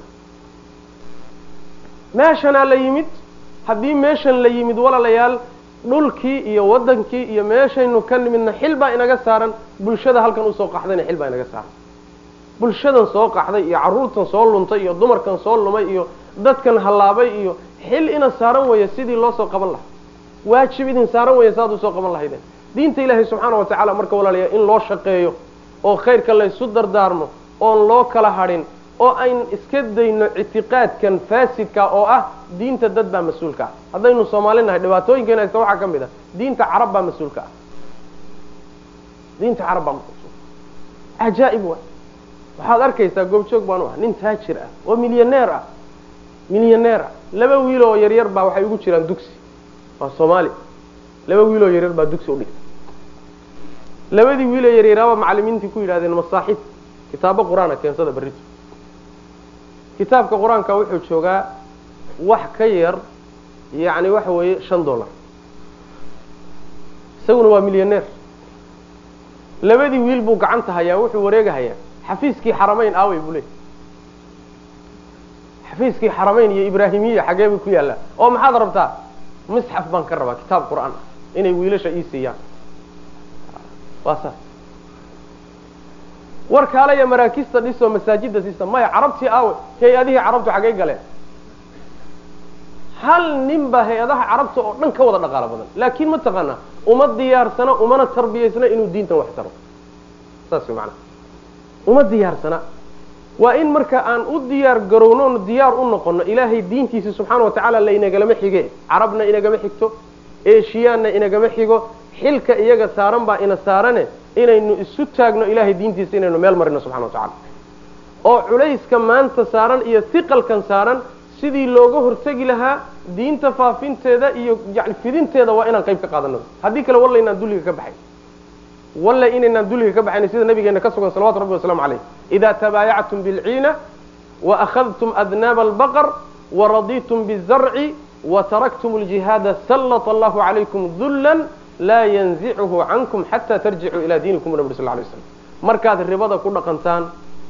Speaker 2: meeshanaa la yimid haddii meeshan la yimid walaalayaal dhulkii iyo waddankii iyo meeshaynu ka nimidna xil baa inaga saaran bulshada halkan usoo qaxdayna xil baa inaga saaran bulshadan soo qaxday iyo carruurtan soo luntay iyo dumarkan soo lumay iyo dadkan hallaabay iyo xil ina saaran weeye sidii loo soo qaban lahaa waajib idin saaran weeye saaad usoo qaban lahaydeen diinta ilaahay subxaana wa tacaala marka walaalayaa in loo shaqeeyo oo khayrka laysu dardaarmo oon loo kala hadhin oo ayn iska dayno ictiqaadkan faasidka oo ah diinta dad baa mas-uulka ah haddaynu soomaali nahay dhibaatooyinkeena haysta waxaa ka mid ah diinta carab baa mas-uulka ah diinta carab baa mas-uulka cajaa'ib waay waxaad arkaysaa goobjoog baanu ah nin taajir ah oo milyaneer ah milyaneer ah laba wiil oo yaryar baa waxay ugu jiraan dugsi waa soomaali laba wiil oo yaryar baa dugsi udhigta labadii wiil oo yaryaraaba macallimiintii ku yidhahdeen masaaxib kitaabo qur-aana keensada berrito kitaabka qur-aanka wuxuu joogaa wax ka yar yacni waxa weeye shan dollar isaguna waa milyaneer labadii wiil buu gacanta hayaa wuxuu wareegahayaa xafiiskii xaramayn aawey buu leeyay xafiiskii xaramayn iyo ibraahimiya xagee buu ku yaallaa oo maxaad rabtaa misxaf baan ka rabaa kitaab qur-aan ah inay wiilasha ii siiyaan waa saas war kaalaya maraakista dhisoo masaajida siista maya carabtii aawe hay-adihii carabtu xaggay galeen hal nin baa hay-adaha carabta oo dhan ka wada dhaqaalo badan laakiin ma taqaanaa uma diyaarsana umana tarbiyaysna inuu diintan wax taro saas way macnaha uma diyaarsana waa in marka aan u diyaar garowno oon diyaar u noqono ilaahay diintiisa subxaana wa tacaala lainagalama xige carabna inagama xigto eshiyaanna inagama xigo xilka iyaga saaran baa ina saarane inaynu isu taagno ilaahay diintiisa inaynu meel marino subxana wa tacaala oo culayska maanta saaran iyo hiqalkan saaran sidii looga hortegi lahaa diinta faafinteeda iyo yani fidinteeda waa inaan qayb ka qaadano haddii kale walla inaan dulliga ka baxay walla inaynaan dulliga ka baxayn sida nabigeena ka sugan salawatu rabbi wasalaamu calayh idaa tabaayactum bilciina waakhadtum adnaaba albaqar waraditum bizarci wataraktum aljihaada sallata allahu calaykum dullan laa yanzichu cankum xataa tarjicuu ilaa diinikum u nabi sal lay slam markaad ribada ku dhaqantaan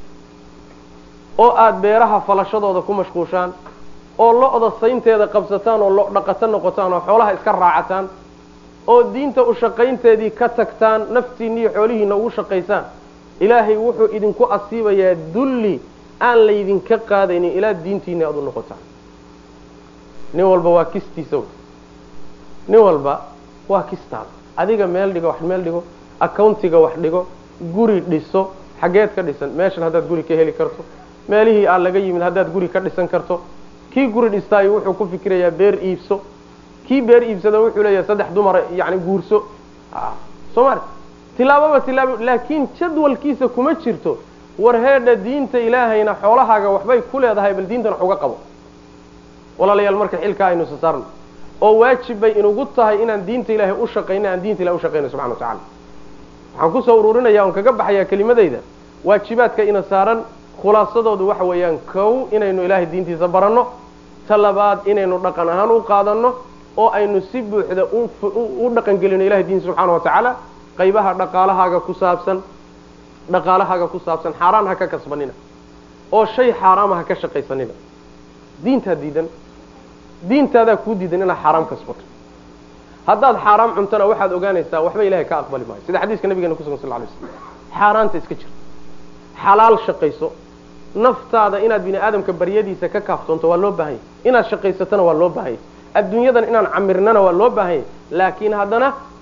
Speaker 2: oo aada beeraha falashadooda ku mashquushaan oo lo-da saynteeda qabsataan oo lo dhaqato noqotaan oo xoolaha iska raacataan oo diinta u shaqaynteedii ka tagtaan naftiinna iyo xoolihiina ugu shaqaysaan ilaahay wuxuu idinku asiibayaa dulli aan laydinka qaadaynin ilaa diintiina aad u noqotaan nin walba waa kistiisa nin walba waa kistaada adiga meel dhigo wax meel dhigo accountiga wax dhigo guri dhiso xaggeed ka dhisan meeshan haddaad guri ka heli karto meelihii aa laga yimid haddaad guri ka dhisan karto kii guri dhistaayo wuxuu ku fikirayaa beer iibso kii beer iibsada wuxuu leeyahay saddex dumar yani guurso soo maarta tilaababa tilaabo laakiin jadwalkiisa kuma jirto war heedha diinta ilaahayna xoolahaaga waxbay ku leedahay bal diintan wax uga qabo walaalayaal marka xilka aynu isa saarno oo waajib bay inugu tahay inaan diinta ilaahay u shaqayno aan diinta ilahay u shaqayno subxana wa tacala waxaan kusoo ururinaya on kaga baxayaa kelimadayda waajibaadka ina saaran khulaasadoodu waxa weeyaan kow inaynu ilaahay diintiisa baranno ta labaad inaynu dhaqan ahaan u qaadanno oo aynu si buuxda u dhaqan gelino ilahay diinta subxaana wa tacaala qaybaha dhaqaalahaaga ku saabsan dhaqaalahaaga ku saabsan xaaraan ha ka kasbanina oo shay xaaraama ha ka shaqaysanina diintaa diidan diintaadaa kuu diidan inaad xaaraam kasbato haddaad xaaraam cuntona waxaad ogaanaysaa waxba ilahay ka aqbali maayo sida xadiiska nabigeena kusugan sal lay slam xaaraanta iska jir xalaal shaqayso naftaada inaad bini aadamka baryadiisa ka kaaftoonto waa loo baahanya inaad shaqaysatona waa loo baahanya adduunyadan inaan camirnana waa loo baahanya laakiin haddana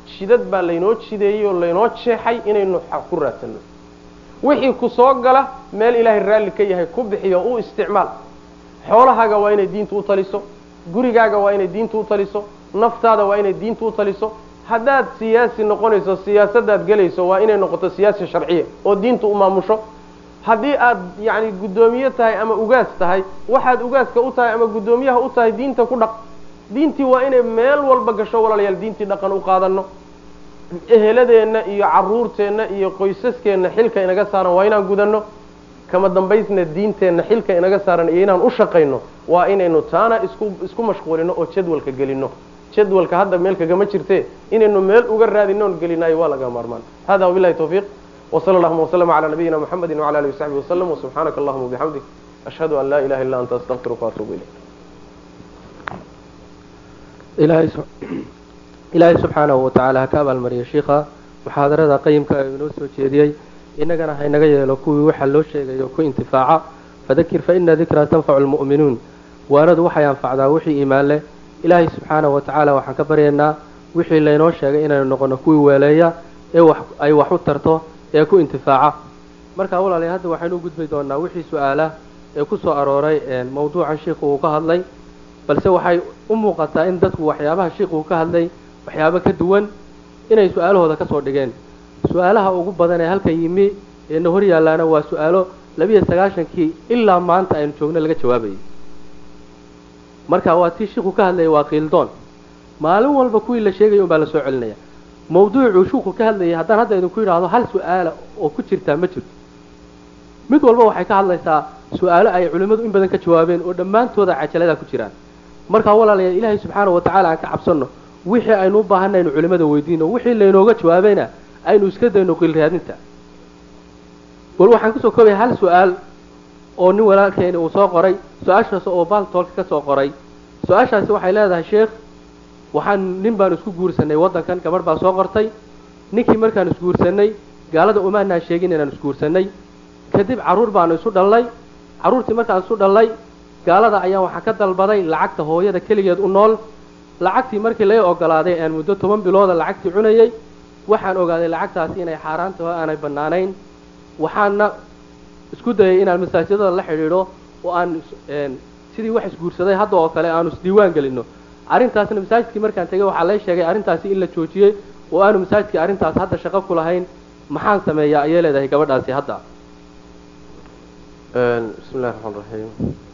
Speaker 2: jidad baa laynoo jideeyey oo laynoo jeexay inaynu xaq ku raadsanno wixii ku soo gala meel ilaahay raalli ka yahay ku bixiyo u isticmaal xoolahaaga waa inay diintu u taliso gurigaaga waa inay diintu u taliso naftaada waa inay diintu u taliso haddaad siyaasi noqonayso siyaasadaad gelayso waa inay noqoto siyaasi sharciya oo diintu u maamusho haddii aad yacni guddoomiye tahay ama ugaas tahay waxaad ugaaska u tahay ama guddoomiyaha u tahay diinta ku dhaq diintii waa inay meel walba gasho walaalayaal diintii dhaqan u qaadano eheladeenna iyo carruurteenna iyo qoysaskeenna xilka inaga saaran waa inaan gudanno kama dambaysna diinteenna xilka inaga saaran iyo inaan u shaqayno waa inaynu taana isku isku mashquulino oo jadwalka gelino jadwalka hadda meel kagama jirtee inaynu meel uga raadino oon gelinayo waa laga maarmaan hada wabillahi tawfiiq وصلى اللهم وسلم على نبينا محمد وعلى اله وصحبه وسلم وسبحانك اللهم وبحمدك أشهد أن لا إله إلا أنت أستغفرك وأتوب إليك
Speaker 1: إلهي إلهي سبحانه وتعالى هكذا المريا شيخا محاضرة قيم كأنوس وجدي إنك أنا حينك يلقوا وحلو شيء يكون انتفاعا فذكر فإن ذكرى تنفع المؤمنون وأرد وحي ينفع ذا وحي إيمان له إلهي سبحانه وتعالى وحكبرنا وحي اللي نوشة إن نقول كوي ولايا أي وحو ترته ee ku intifaaca marka walaalayaal hadda waxaynu gudbay doonaa wixii su'aalaha ee ku soo arooray ee mawduuca sheekhu uu ka hadlay balse waxay u muuqataa in dadku waxyaabaha sheekhu uu ka hadlay waxyaabo ka duwan inay su'aalahooda ka soo dhigeen su'aalaha ugu badan ee halka yimi ee hor yaalaana waa su'aalo laba iyo sagaashan kii ilaa maanta aynu joogno laga jawaabayay marka waa tii sheekhu ka hadlay waa qiildoon maalin walba kuwii la sheegay un baa la soo celinaya mawduucu sheekhu ka hadlayay haddaan hadda idinku yidhaahdo hal su'aala oo ku jirtaa ma jirto mid walba waxay ka hadlaysaa su'aalo ay culimmadu in badan ka jawaabeen oo dhammaantooda cajalada ku jiraan marka walaalayaal ilaahay subxaanahu watacaala aan ka cabsanno wixii aynu u baahanay inuu culimmada weydiino wixii laynooga jawaabayna aynu iska dayno qiil raadinta bal waxaan kusoo koobay hal su'aal oo nin walaalkeeni uu soo qoray su-aashaas oo baaltoolka ka soo qoray su-aashaasi waxay leedahay sheekh waxaan nin baan isku guursanay waddankan gabadh baa soo qortay ninkii markaan isguursanay gaalada umaanaa sheegin inaan isguursanay kadib carruur baanu isu dhallay carruurtii markaan isu dhallay gaalada ayaan waxaa ka dalbaday lacagta hooyada keligeed u nool lacagtii markii laga ogolaaday aan muddo toban bilooda lacagtii cunayay waxaan ogaaday lacagtaasi inay xaaraan taho aanay bannaanayn waxaana isku dayay inaan masaajidada la xidhiidho oo aan sidii wax isguursaday hadda oo kale aanu isdiiwaan gelinno arrintaasna masaajidkii markaan tegay waxaa lay sheegay arrintaasi in la joojiyey oo aanu masaajidkii arrintaas hadda shaqo ku lahayn maxaan sameeyaa ayay leedahay gabadhaasi hadda
Speaker 2: bismi illahi raxmaan raxiim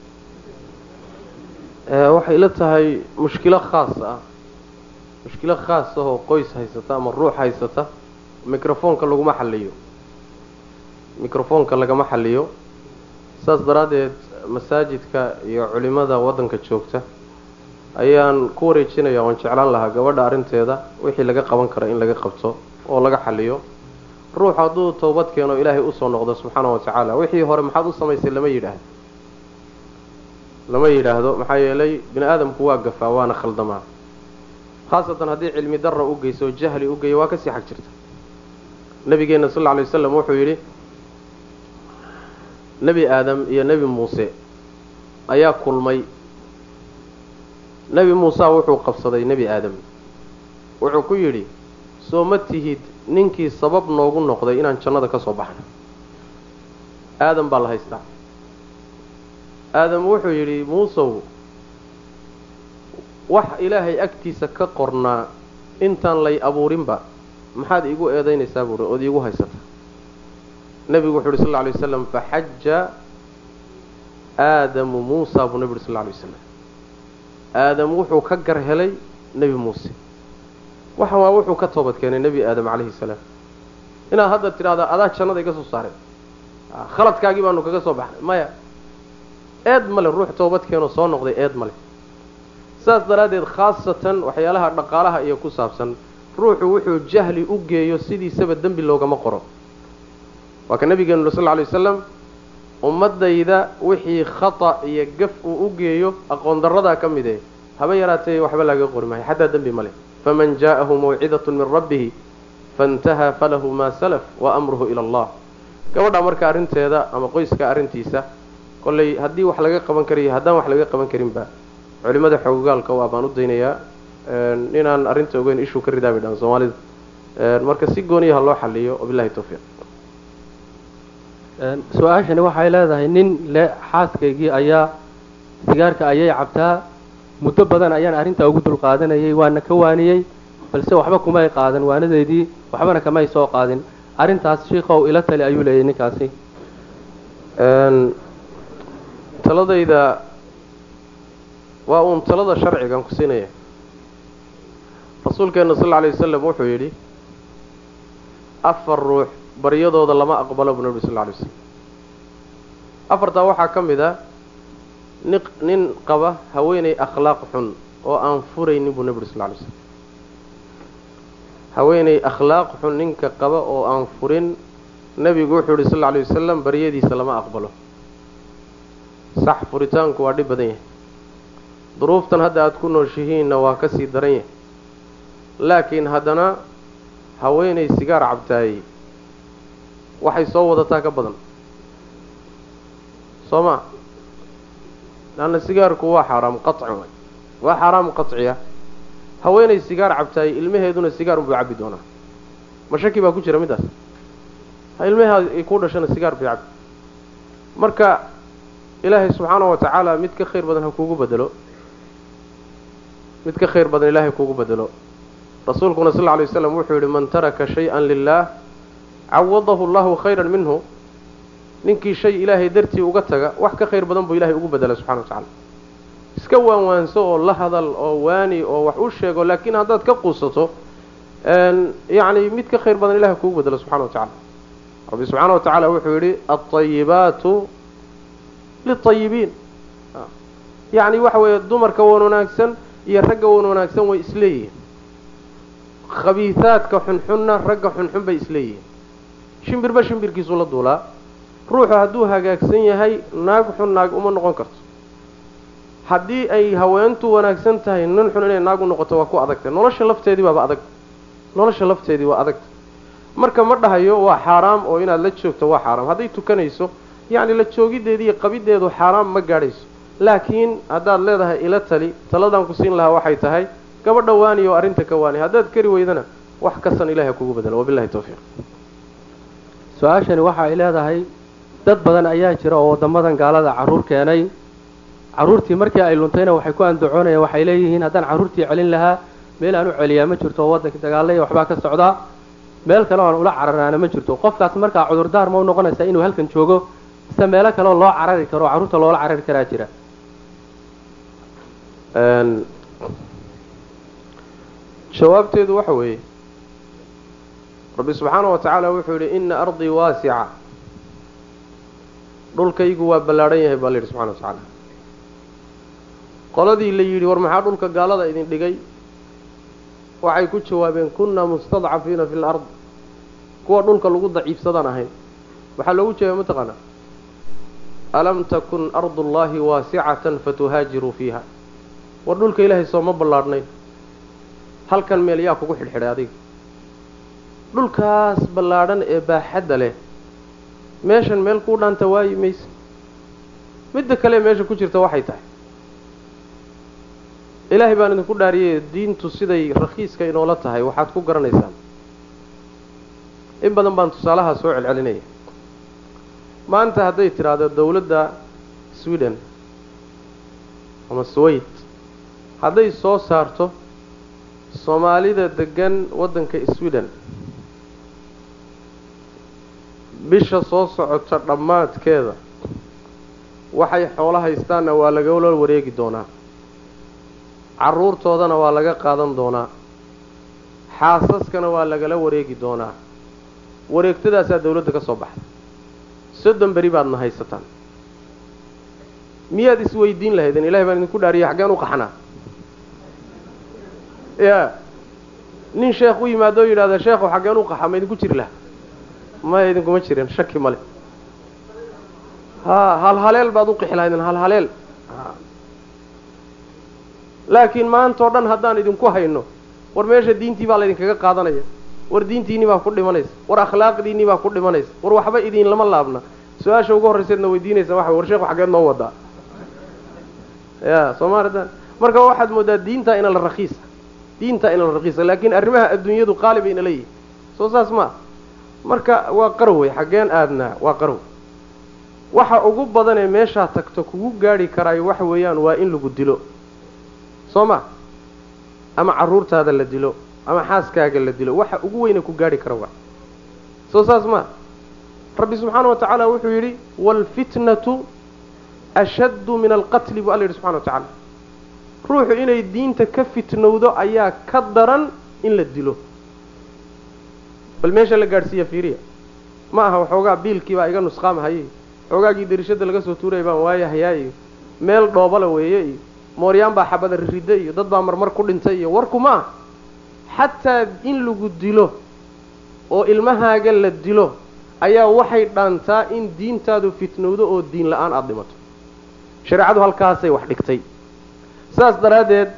Speaker 2: waxay ila tahay mushkilo khaas ah mushkilo khaas ah oo qoys haysata ama ruux haysata microfoonka laguma xalliyo microfoonka lagama xalliyo saas daraaddeed masaajidka iyo culimada waddanka joogta ayaan ku wareejinaya oon jeclaan lahaa gabadha arrinteeda wixii laga qaban kara in laga qabto oo laga xalliyo ruux hadduu toobad keeno ilaahay usoo noqdo subxaana wa tacaala wixii hore maxaad u samaysay lama yidhaahdo lama yidhaahdo maxaa yeelay bini aadamku waa gafaa waana khaldamaa khaasatan haddii cilmi darra u geyso o jahli u geeyo waa kasii xag jirta nabigeenna sal alla alay wasalam wuxuu yidhi nebi aadam iyo nebi muuse ayaa kulmay nebi muuse wuxuu qabsaday nebi aadam wuxuu ku yidhi soo ma tihid ninkii sabab noogu noqday inaan jannada ka soo baxno aadam baa la haystaa aadam wuxuu yidhi muusow wax ilaahay agtiisa ka qornaa intaan lay abuurinba maxaad iigu eedaynaysaa buuri ood iigu haysata nebigu wuxuu yidhi sal alla alay wasalam faxaja aadamu muusa buu nebi yidhi sal alla alay wasalam aadam wuxuu ka gar helay nebi muuse waxan waa wuxuu ka toobad keenay nebi aadam calayhi salaam inaad hadda tidhahdaa adaa jannada iga soo saaray khaladkaagii baanu kaga soo baxnay maya eed male ruux toobad keenoo soo noqday eed male saas daraaddeed khaasatan waxyaalaha dhaqaalaha iyo ku saabsan ruuxu wuxuu jahli u geeyo sidiisaba dembi loogama qoro waa ka nabigeenu sal alla alay wasalam ummadayda wixii khata iyo gaf uu u geeyo aqoon darradaa ka mid eh haba yaraatee waxba laga qori maayo xataa dembi male faman jaa'ahu mawcidatun min rabbihi faintahaa falahu maa salaf wa amruhu ila allah gabadha marka arrinteeda ama qoyska arrintiisa kollay haddii wax laga qaban karayo haddaan wax laga qaban karinba culimada xoogaalka waa baan u daynayaa inaan arrinta ogeyn ishuu ka ridaa bay dhahan soomaalida marka si gooniyaha loo xaliyo wabillahi tawfiiq.
Speaker 1: su-aashani waxay leedahay nin le xaaskaygii ayaa sigaarka ayay cabtaa muddo badan ayaan arrintaa ugu dul qaadanayay waana ka waaniyey balse waxba kumay qaadan waanadeedii waxbana kamay soo qaadin arrintaas sheekhow ila tali ayuu leeyahay ninkaasi.
Speaker 2: taladayda waa uun talada sharcigan ku siinaya. rasuulkeena sal alla alay wasalam wuxuu yidhi afar ruux baryadooda lama aqbalo buu nabi sal alla alay wasalam. afartaa waxaa ka mid a ni nin qaba haweenay akhlaaq xun oo aan furaynin buu nabi sal alla alay wasalam. haweenay akhlaaq xun ninka qaba oo aan furin nebigu wuxuu yidhi sal alla alay wasalam baryadiisa lama aqbalo. sax furitaanku waa dhib badan yahay, duruuftan hadda aada ku nooshihiinna waa ka sii daran yahay, laakiin haddana haweenay sigaar cabtaayey waxay soo wadataa ka badan soo ma laanna sigaarku waa xaaraam qaci waay waa xaaraam qaciya. haweenay sigaar cabtaayey ilmaheeduna sigaar unbuu cabbi doonaa, ma shaki baa ku jira middaas? ha ilmaha ay ku dhashana sigaar bay cabbi. marka ilaahay subxaanahu watacaala mid ka khayr badan ha kuugu bedelo, mid ka khayr badan ilaahay kuugu bedelo. rasuulkuna sal alla alay wasalam wuxuu yidhi man taraka shay-an lilah cawadahu allahu khayran minhu. ninkii shay ilaahay dartii uga taga wax ka khayr badan buu ilaahay ugu bedela subxana wa tacala. iska waanwaanso oo la hadal oo waani oo wax u sheego, laakiin haddaad ka quusato yacni mid ka khayr badan ilahay kuugu bedelo subxana wa tacala. rabbi subxaana wa tacaala wuxuu yidhi alطayibaatu lilطayibiin. yacni waxa weeye dumarka wan wanaagsan iyo ragga wan wanaagsan way isleeyihiin, khabiisaadka xunxunna ragga xunxun bay isleeyihiin. shimbirba shimbirkiisuu la duulaa. ruuxu hadduu hagaagsan yahay naag xun naag uma noqon karto. haddii ay haweentu wanaagsan tahay nin xun inay naag u noqoto waa ku adagtay. nolosha lafteedii baaba adag, nolosha lafteedii waa adagta. marka ma dhahayo waa xaaraam oo inaad la joogto waa xaaraam. hadday tukanayso yacni la joogiddeedii iyo qabiddeedu xaaraam ma gaadhayso. laakiin haddaad leedahay ila tali, taladaan ku siin lahaa waxay tahay gabadha waani oo arrinta ka waani. haddaad kari weydana wax kasan ilahay kugu bedelo. wabillahi tawfiiq.
Speaker 1: su-aashani waxa ay leedahay dad badan ayaa jira oo waddamadan gaalada carruur keenay. carruurtii markii ay luntayna waxay ku andacoonayaan, waxay leeyihiin haddaan carruurtii celin lahaa meel aan u celiyaa ma jirto oo waddanka dagaalaya waxbaa ka socdaa, meel kale oan ula cararaana ma jirto. qofkaas markaa cudurdaar ma u noqonaysaa inuu halkan joogo mise meelo kaleoo loo carari karo oo carruurta loola carari karaa jira?
Speaker 2: jawaabteedu waxa weeye rabbi subxaanahu wa tacaala wuxuu yidhi ina ardii waasica. dhulkaygu waa ballaadhan yahay baa la yidhi subxana wa tacaala. qoladii la yidhi war maxaa dhulka gaalada idin dhigay waxay ku jawaabeen kunna mustadcafiina fi lard. kuwa dhulka lagu daciifsadaan ahayn. waxaa loogu jawaabay mataqaana alam takun ardu llahi waasicatan fatuhaajiruu fiiha. war dhulka ilaahay sooma ballaadhnayn, halkan meel yaa kugu xidhxidhay adiga? dhulkaas ballaadhan ee baaxadda leh meeshan meel kuu dhaanta waayi mayse. midda kale meesha ku jirta waxay tahay ilaahay baan idinku dhaariyey diintu siday rakhiiska inoola tahay waxaad ku garanaysaan. in badan baan tusaalahaa soo celcelinaya. maanta hadday tidhaahdo dawladda sweden ama swayt hadday soo saarto soomaalida degan waddanka sweden bisha soo socota dhammaadkeeda waxay xoolo haystaanna waa lagala wareegi doonaa, carruurtoodana waa laga qaadan doonaa, xaasaskana waa lagala wareegi doonaa. wareegtadaasaa dawladda ka soo baxda. soddon beri baadna haysataan. miyaad isweydiin lahaydeen ilahay baan idinku dhaariyay xaggeen u qaxnaa? ya nin sheekh u yimaado oo yidhahda sheekhu xaggeen u qaxa ma idinku jiri laha? maya idinkuma jirin, shaki male. ha halhaleel baad u qixi lahaydeen, halhaleel. laakiin maanta oo dhan haddaan idinku hayno war meesha diintii baa laydinkaga qaadanaya, war diintiinii baa ku dhimanaysa, war akhlaaqdiinii baa ku dhimanaysa, war waxba idin lama laabna. su-aasha ugu horrayseedna weydiinaysa waxa war sheekhu xaggeed noo wadaa? ya soomaalida marka waxaad moodaa diintaa ina la rakhiisa diinta ina la raqiisa laakiin arrimaha adduunyadu qaali bayna leeyihin soo saas ma marka waa qarow wey xaggeen aadnaa waa qarow waxa ugu badan ee meeshaa tagto kugu gaadhi karaayo waxa weeyaan waa in lagu dilo soo ma ama carruurtaada la dilo ama xaaskaaga la dilo waxa ugu weyne ku gaadhi kara waa soo saas ma rabbi subxaana wa tacaala wuxuu yidhi waalfitnatu ashaddu min alqatli buu alla yidhi subxana wa tacaala ruuxu inay diinta ka fitnowdo ayaa ka daran in la dilo bal meesha la gaadhsiiya fiiriya ma aha waxoogaa biilkii baa iga nusqaamahayey xoogaagii darishada laga soo tuuraya baan waayahayaa iyo meel dhoobala weeye iyo mooryaan baa xabada ririda iyo dad baa marmar ku dhintay iyo warku ma ah xataa in lagu dilo oo ilmahaaga la dilo ayaa waxay dhaantaa in diintaadu fitnowdo oo diin la-aan aada dhimato shareecadu halkaasay wax dhigtay saas daraaddeed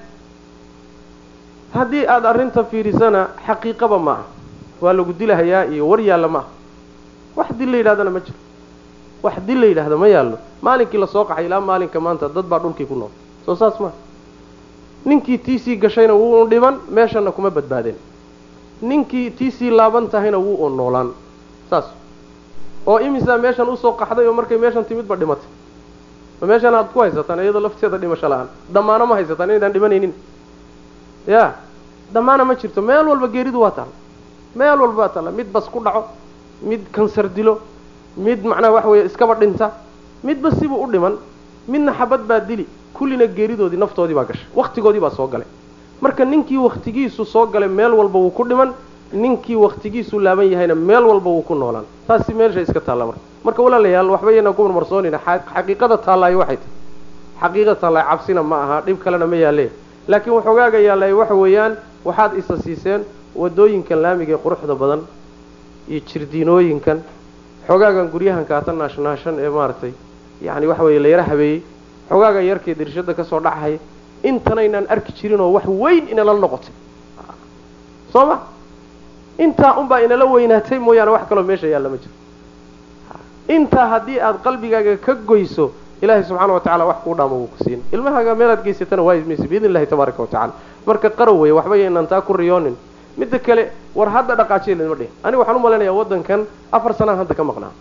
Speaker 2: haddii aada arrinta fiirisana xaqiiqaba ma aha waa lagu dilahayaa iyo war yaalla ma aha wax dil la yidhahdana ma jiro wax dil la yidhaahda ma yaallo maalinkii lasoo qaxay ilaa maalinka maanta dad baa dhulkii ku nool soo saas maa ninkii tii sii gashayna wuu dhiman meeshana kuma badbaadeen ninkii tii sii laaban tahayna wuu u noolaan saas oo imisaa meeshan usoo qaxday oo markay meeshan timidba dhimatay ma meeshan aad ku haysataan iyadoo lafteeda dhimasho la-aan dhammaano ma haysataan inaydaan dhimanaynin ya dhammaana ma jirto meel walba geeridu waa taalla meel walba waa taalla mid bas ku dhaco mid kansar dilo mid macnaha waxa weeye iskaba dhinta midba sibuu u dhiman midna xabad baa dili kullina geeridoodii naftoodii baa gashay wakhtigoodii baa soo galay marka ninkii wakhtigiisu soo galay meel walba wuu ku dhiman ninkii wakhtigiisu laaban yahayna meel walba wuu ku noolaan taasi meesha iska taalla marka marka walaalayaal waxba yaynaan ku marmarsoonayna xaqiiqada taallaayo waxay tahay xaqiiqada taallaayo cabsina ma aha dhib kalena ma yaalle laakiin waxoogaaga yaallay waxa weeyaan waxaad isa siiseen wadooyinkan laamiga ee quruxda badan iyo jirdiinooyinkan xogaagan guryahan kaata naashnaashan ee maaragtay yacni waxa weeye la yara habeeyey xogaagan yarkee dirishada ka soo dhacahaya intanaynaan arki jirinoo wax weyn inala noqotay soo ma intaa unbaa inala weynaatay mooyaane wax kaloo meesha yaalla ma jiro intaa haddii aada qalbigaaga ka goyso ilaahay subxaana wa tacala wax kuu dhaamo wuu ku siin ilmahaaga meelaad geysatana waa ismaysa biidni illahi tabaaraka wa tacala marka qarow weeye waxba yaynaan taa ku riyoonin midda kale war hadda dhaqaajiya lidma dhihin aniga waxaan u malaynayaa waddankan afar sanaan hadda ka maqnaa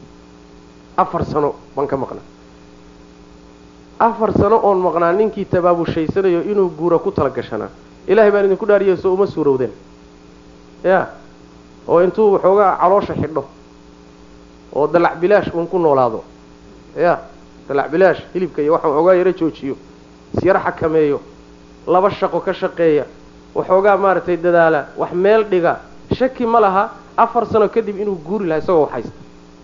Speaker 2: afar sano baan ka maqnaa afar sano oon maqnaa ninkii tabaabushhaysanayo inuu guura ku tala gashanaa ilaahay baan idinku dhaariyo soo uma suurowdeen ya oo intuu waxoogaa caloosha xidho oo dalac bilaash uun ku noolaado ya dalac bilaash hilibka iyo waxaan waxoogaa yaro joojiyo isyaro xakameeyo laba shaqo ka shaqeeya waxoogaa maaragtay dadaala wax meel dhiga shaki ma laha afar sano kadib inuu guuri lahaa isagoo waxhaysta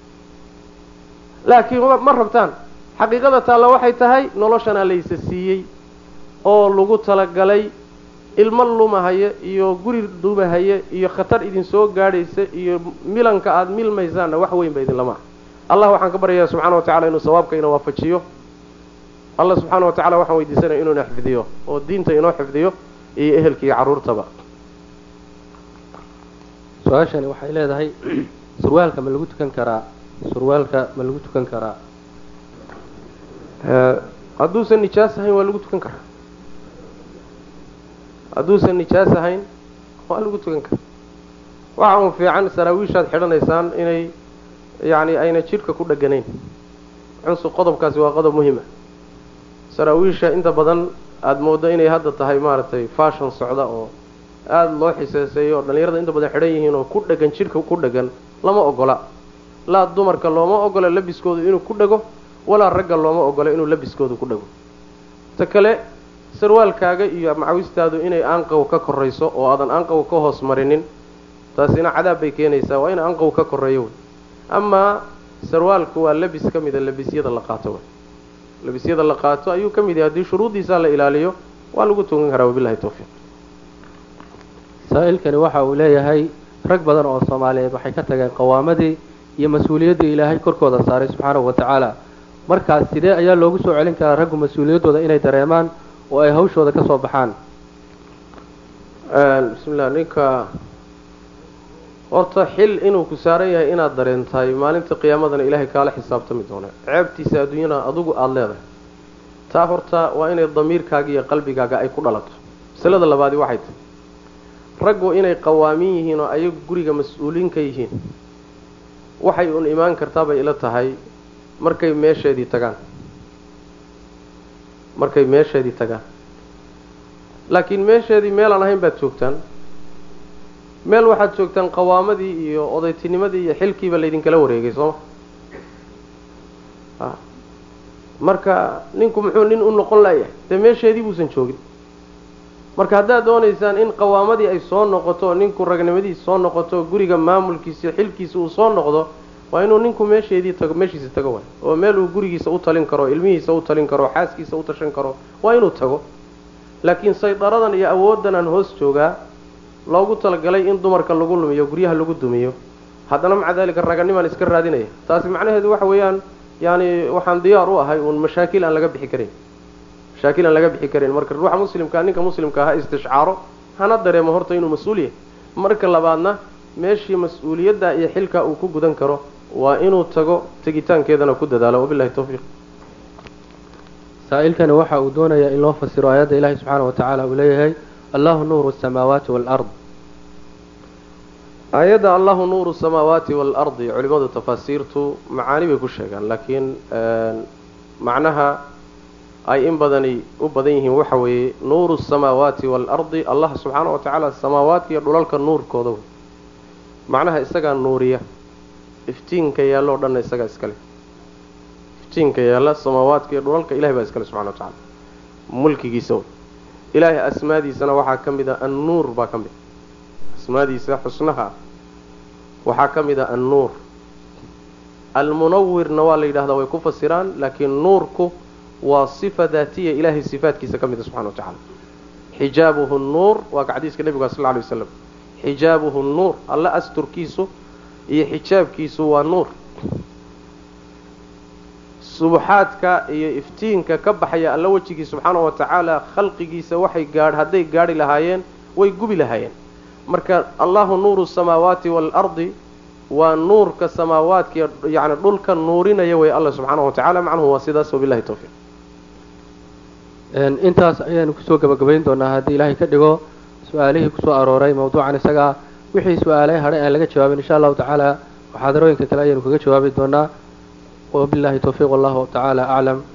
Speaker 2: laakiin ma rabtaan xaqiiqada taalla waxay tahay noloshanaa laysa siiyey oo lagu talagalay ilmo lumahaya iyo guri dumahaya iyo khatar idin soo gaadhaysa iyo milanka aada milmaysaanna wax weyn ba idin lama aha allah waxaan ka baryayaa subxaana wa tacala inuu sawaabka inoo waafajiyo allah subxaana wa tacala waxaan weydiisanaya inuu ina xifdiyo oo diinta inoo xifdiyo iyo ehelka iyo carruurtaba
Speaker 1: su-aashani waxay leedahay surwaalka ma lagu tukan karaa surwaalka ma lagu tukan karaa
Speaker 2: hadduusan nijaas ahayn waa lagu tukan karaa hadduusan nijaas ahayn waa lagu tukan karaa waxa un fiican saraawiishaad xidhanaysaan inay yacni ayna jidhka ku dheganayn cunsu qodobkaasi waa qodob muhima saraawiisha inta badan aada mooddo inay hadda tahay maaragtay fashion socda oo aada loo xiseeseeyo oo dhallinyarada inta badan xidhan yihiin oo ku dhegan jidhka ku dhegan lama ogola laa dumarka looma ogola labiskoodu inuu ku dhego walaa ragga looma ogola inuu labiskoodu ku dhego ta kale sarwaalkaaga iyo macawistaadu inay aanqaw ka korayso oo aadan aanqaw ka hoos marinin taasina cadaab bay keenaysaa waa in aanqaw ka korreeyo wey amaa sarwaalku waa labis ka mida labisyada la qaato wey labisyada la qaato ayuu ka mid yahay haddii shuruuddiisaa la ilaaliyo waa lagu tugan karaa wabillahi tawfiiq
Speaker 1: saa-ilkani waxa uu leeyahay rag badan oo soomaaliyeed waxay ka tageen qawaamadii iyo mas-uuliyaddii ilaahay korkooda saaray subxaanahu wa tacaala markaas sidee ayaa loogu soo celin karaa raggu mas-uuliyaddooda inay dareemaan oo ay hawshooda ka soo baxaan
Speaker 2: bismillah ninka horta xil inuu ku saaran yahay inaad dareentahay maalinta qiyaamadana ilaahay kaala xisaabtami doona ceebtiisa adduunyana adugu aada leedahay taa horta waa inay damiirkaaga iyo qalbigaaga ay ku dhalato masalada labaadi waxay tahay raggu inay qawaamin yihiin oo ayagu guriga mas-uuliin ka yihiin waxay un imaan kartaa bay ila tahay markay meesheedii tagaan markay meesheedii tagaan laakiin meesheedii meel aan ahayn baad joogtaan meel waxaad joogtaan qawaamadii iyo odaytinimadii iyo xilkiiba laydinkala wareegay sooma a marka ninku muxuu nin u noqon layahay dee meesheedii buusan joogin marka haddaad doonaysaan in qawaamadii ay soo noqoto ninku ragnimadiisa soo noqoto guriga maamulkiisa iyo xilkiisa uu soo noqdo waa inuu ninku meesheedii tago meeshiisa tago waay oo meel uu gurigiisa u talin karo ilmihiisa u talin karo xaaskiisa u tashan karo waa inuu tago laakiin saydaradan iyo awooddan aan hoos joogaa loogu talagalay in dumarka lagu lumiyo guryaha lagu dumiyo haddana maca daalika raganimaan iska raadinaya taasi macnaheedu waxa weeyaan yani waxaan diyaar u ahay uun mashaakil aan laga bixi karin mashaakil aan laga bixi karin marka ruuxa muslimkaa ninka muslimka ha istishcaaro hana dareemo horta inuu mas-uul yahay marka labaadna meeshii mas-uuliyadda iyo xilka uu ku gudan karo waa inuu tago tegitaankeedana ku dadaalo wabillahi tawfiiq
Speaker 1: saa'ilkani waxa uu doonayaa in loo fasiro aayadda ilaahay subxaana wa tacaala uu leeyahay allahu nuuru asamaawaati waalard aayadda allahu nuuru asamaawaati waalardi culimadu tafaasiirtu macaani bay ku sheegaan laakiin macnaha ay in badani u badan yihiin waxa weeye nuuru asamaawaati waalardi allah subxaana wa tacaala samaawaadka iyo dhulalka nuurkooda wey macnaha isagaa nuuriya iftiinka yaalloo dhanna isagaa iskale iftiinka yaalla samaawaadka iyo dhulalka ilahay baa iskale subxana wa tacala mulkigiisa wey ilaahay asmaadiisana waxaa ka mid a annuur baa ka mid asmaadiisa xusnaha waxaa ka mid a annuur almunawirna waa la yidhahdaa way ku fasiraan laakiin nuurku waa sifa daatiya ilaahay sifaadkiisa ka mid a subxana wa tacaala xijaabuhu nnuur waa ka xadiiska nebiga sal lla alay wasalam xijaabuhu nnuur alla asturkiisu iyo xijaabkiisu waa nuur subaxaadka iyo iftiinka ka baxaya alla wejigii subxaana wa tacaala khalqigiisa waxay gaadh hadday gaadhi lahaayeen way gubi lahaayeen marka allahu nuuru asamaawaati waalardi waa nuurka samaawaadka yani dhulka nuurinaya way alla subxaana wa tacala macnuhu waa sidaas wabillahi tawfiiq intaas ayaanu kusoo gabagabayn doonaa haddii ilaahay ka dhigo su-aalihii kusoo arooray mawduucan isagaa wixii su-aalay hadhay aan laga jawaabin insha allahu tacaala muxaadarooyinka kale ayaanu kaga jawaabi doonaa wabillahi tawfiiq wallahu tacaala aclam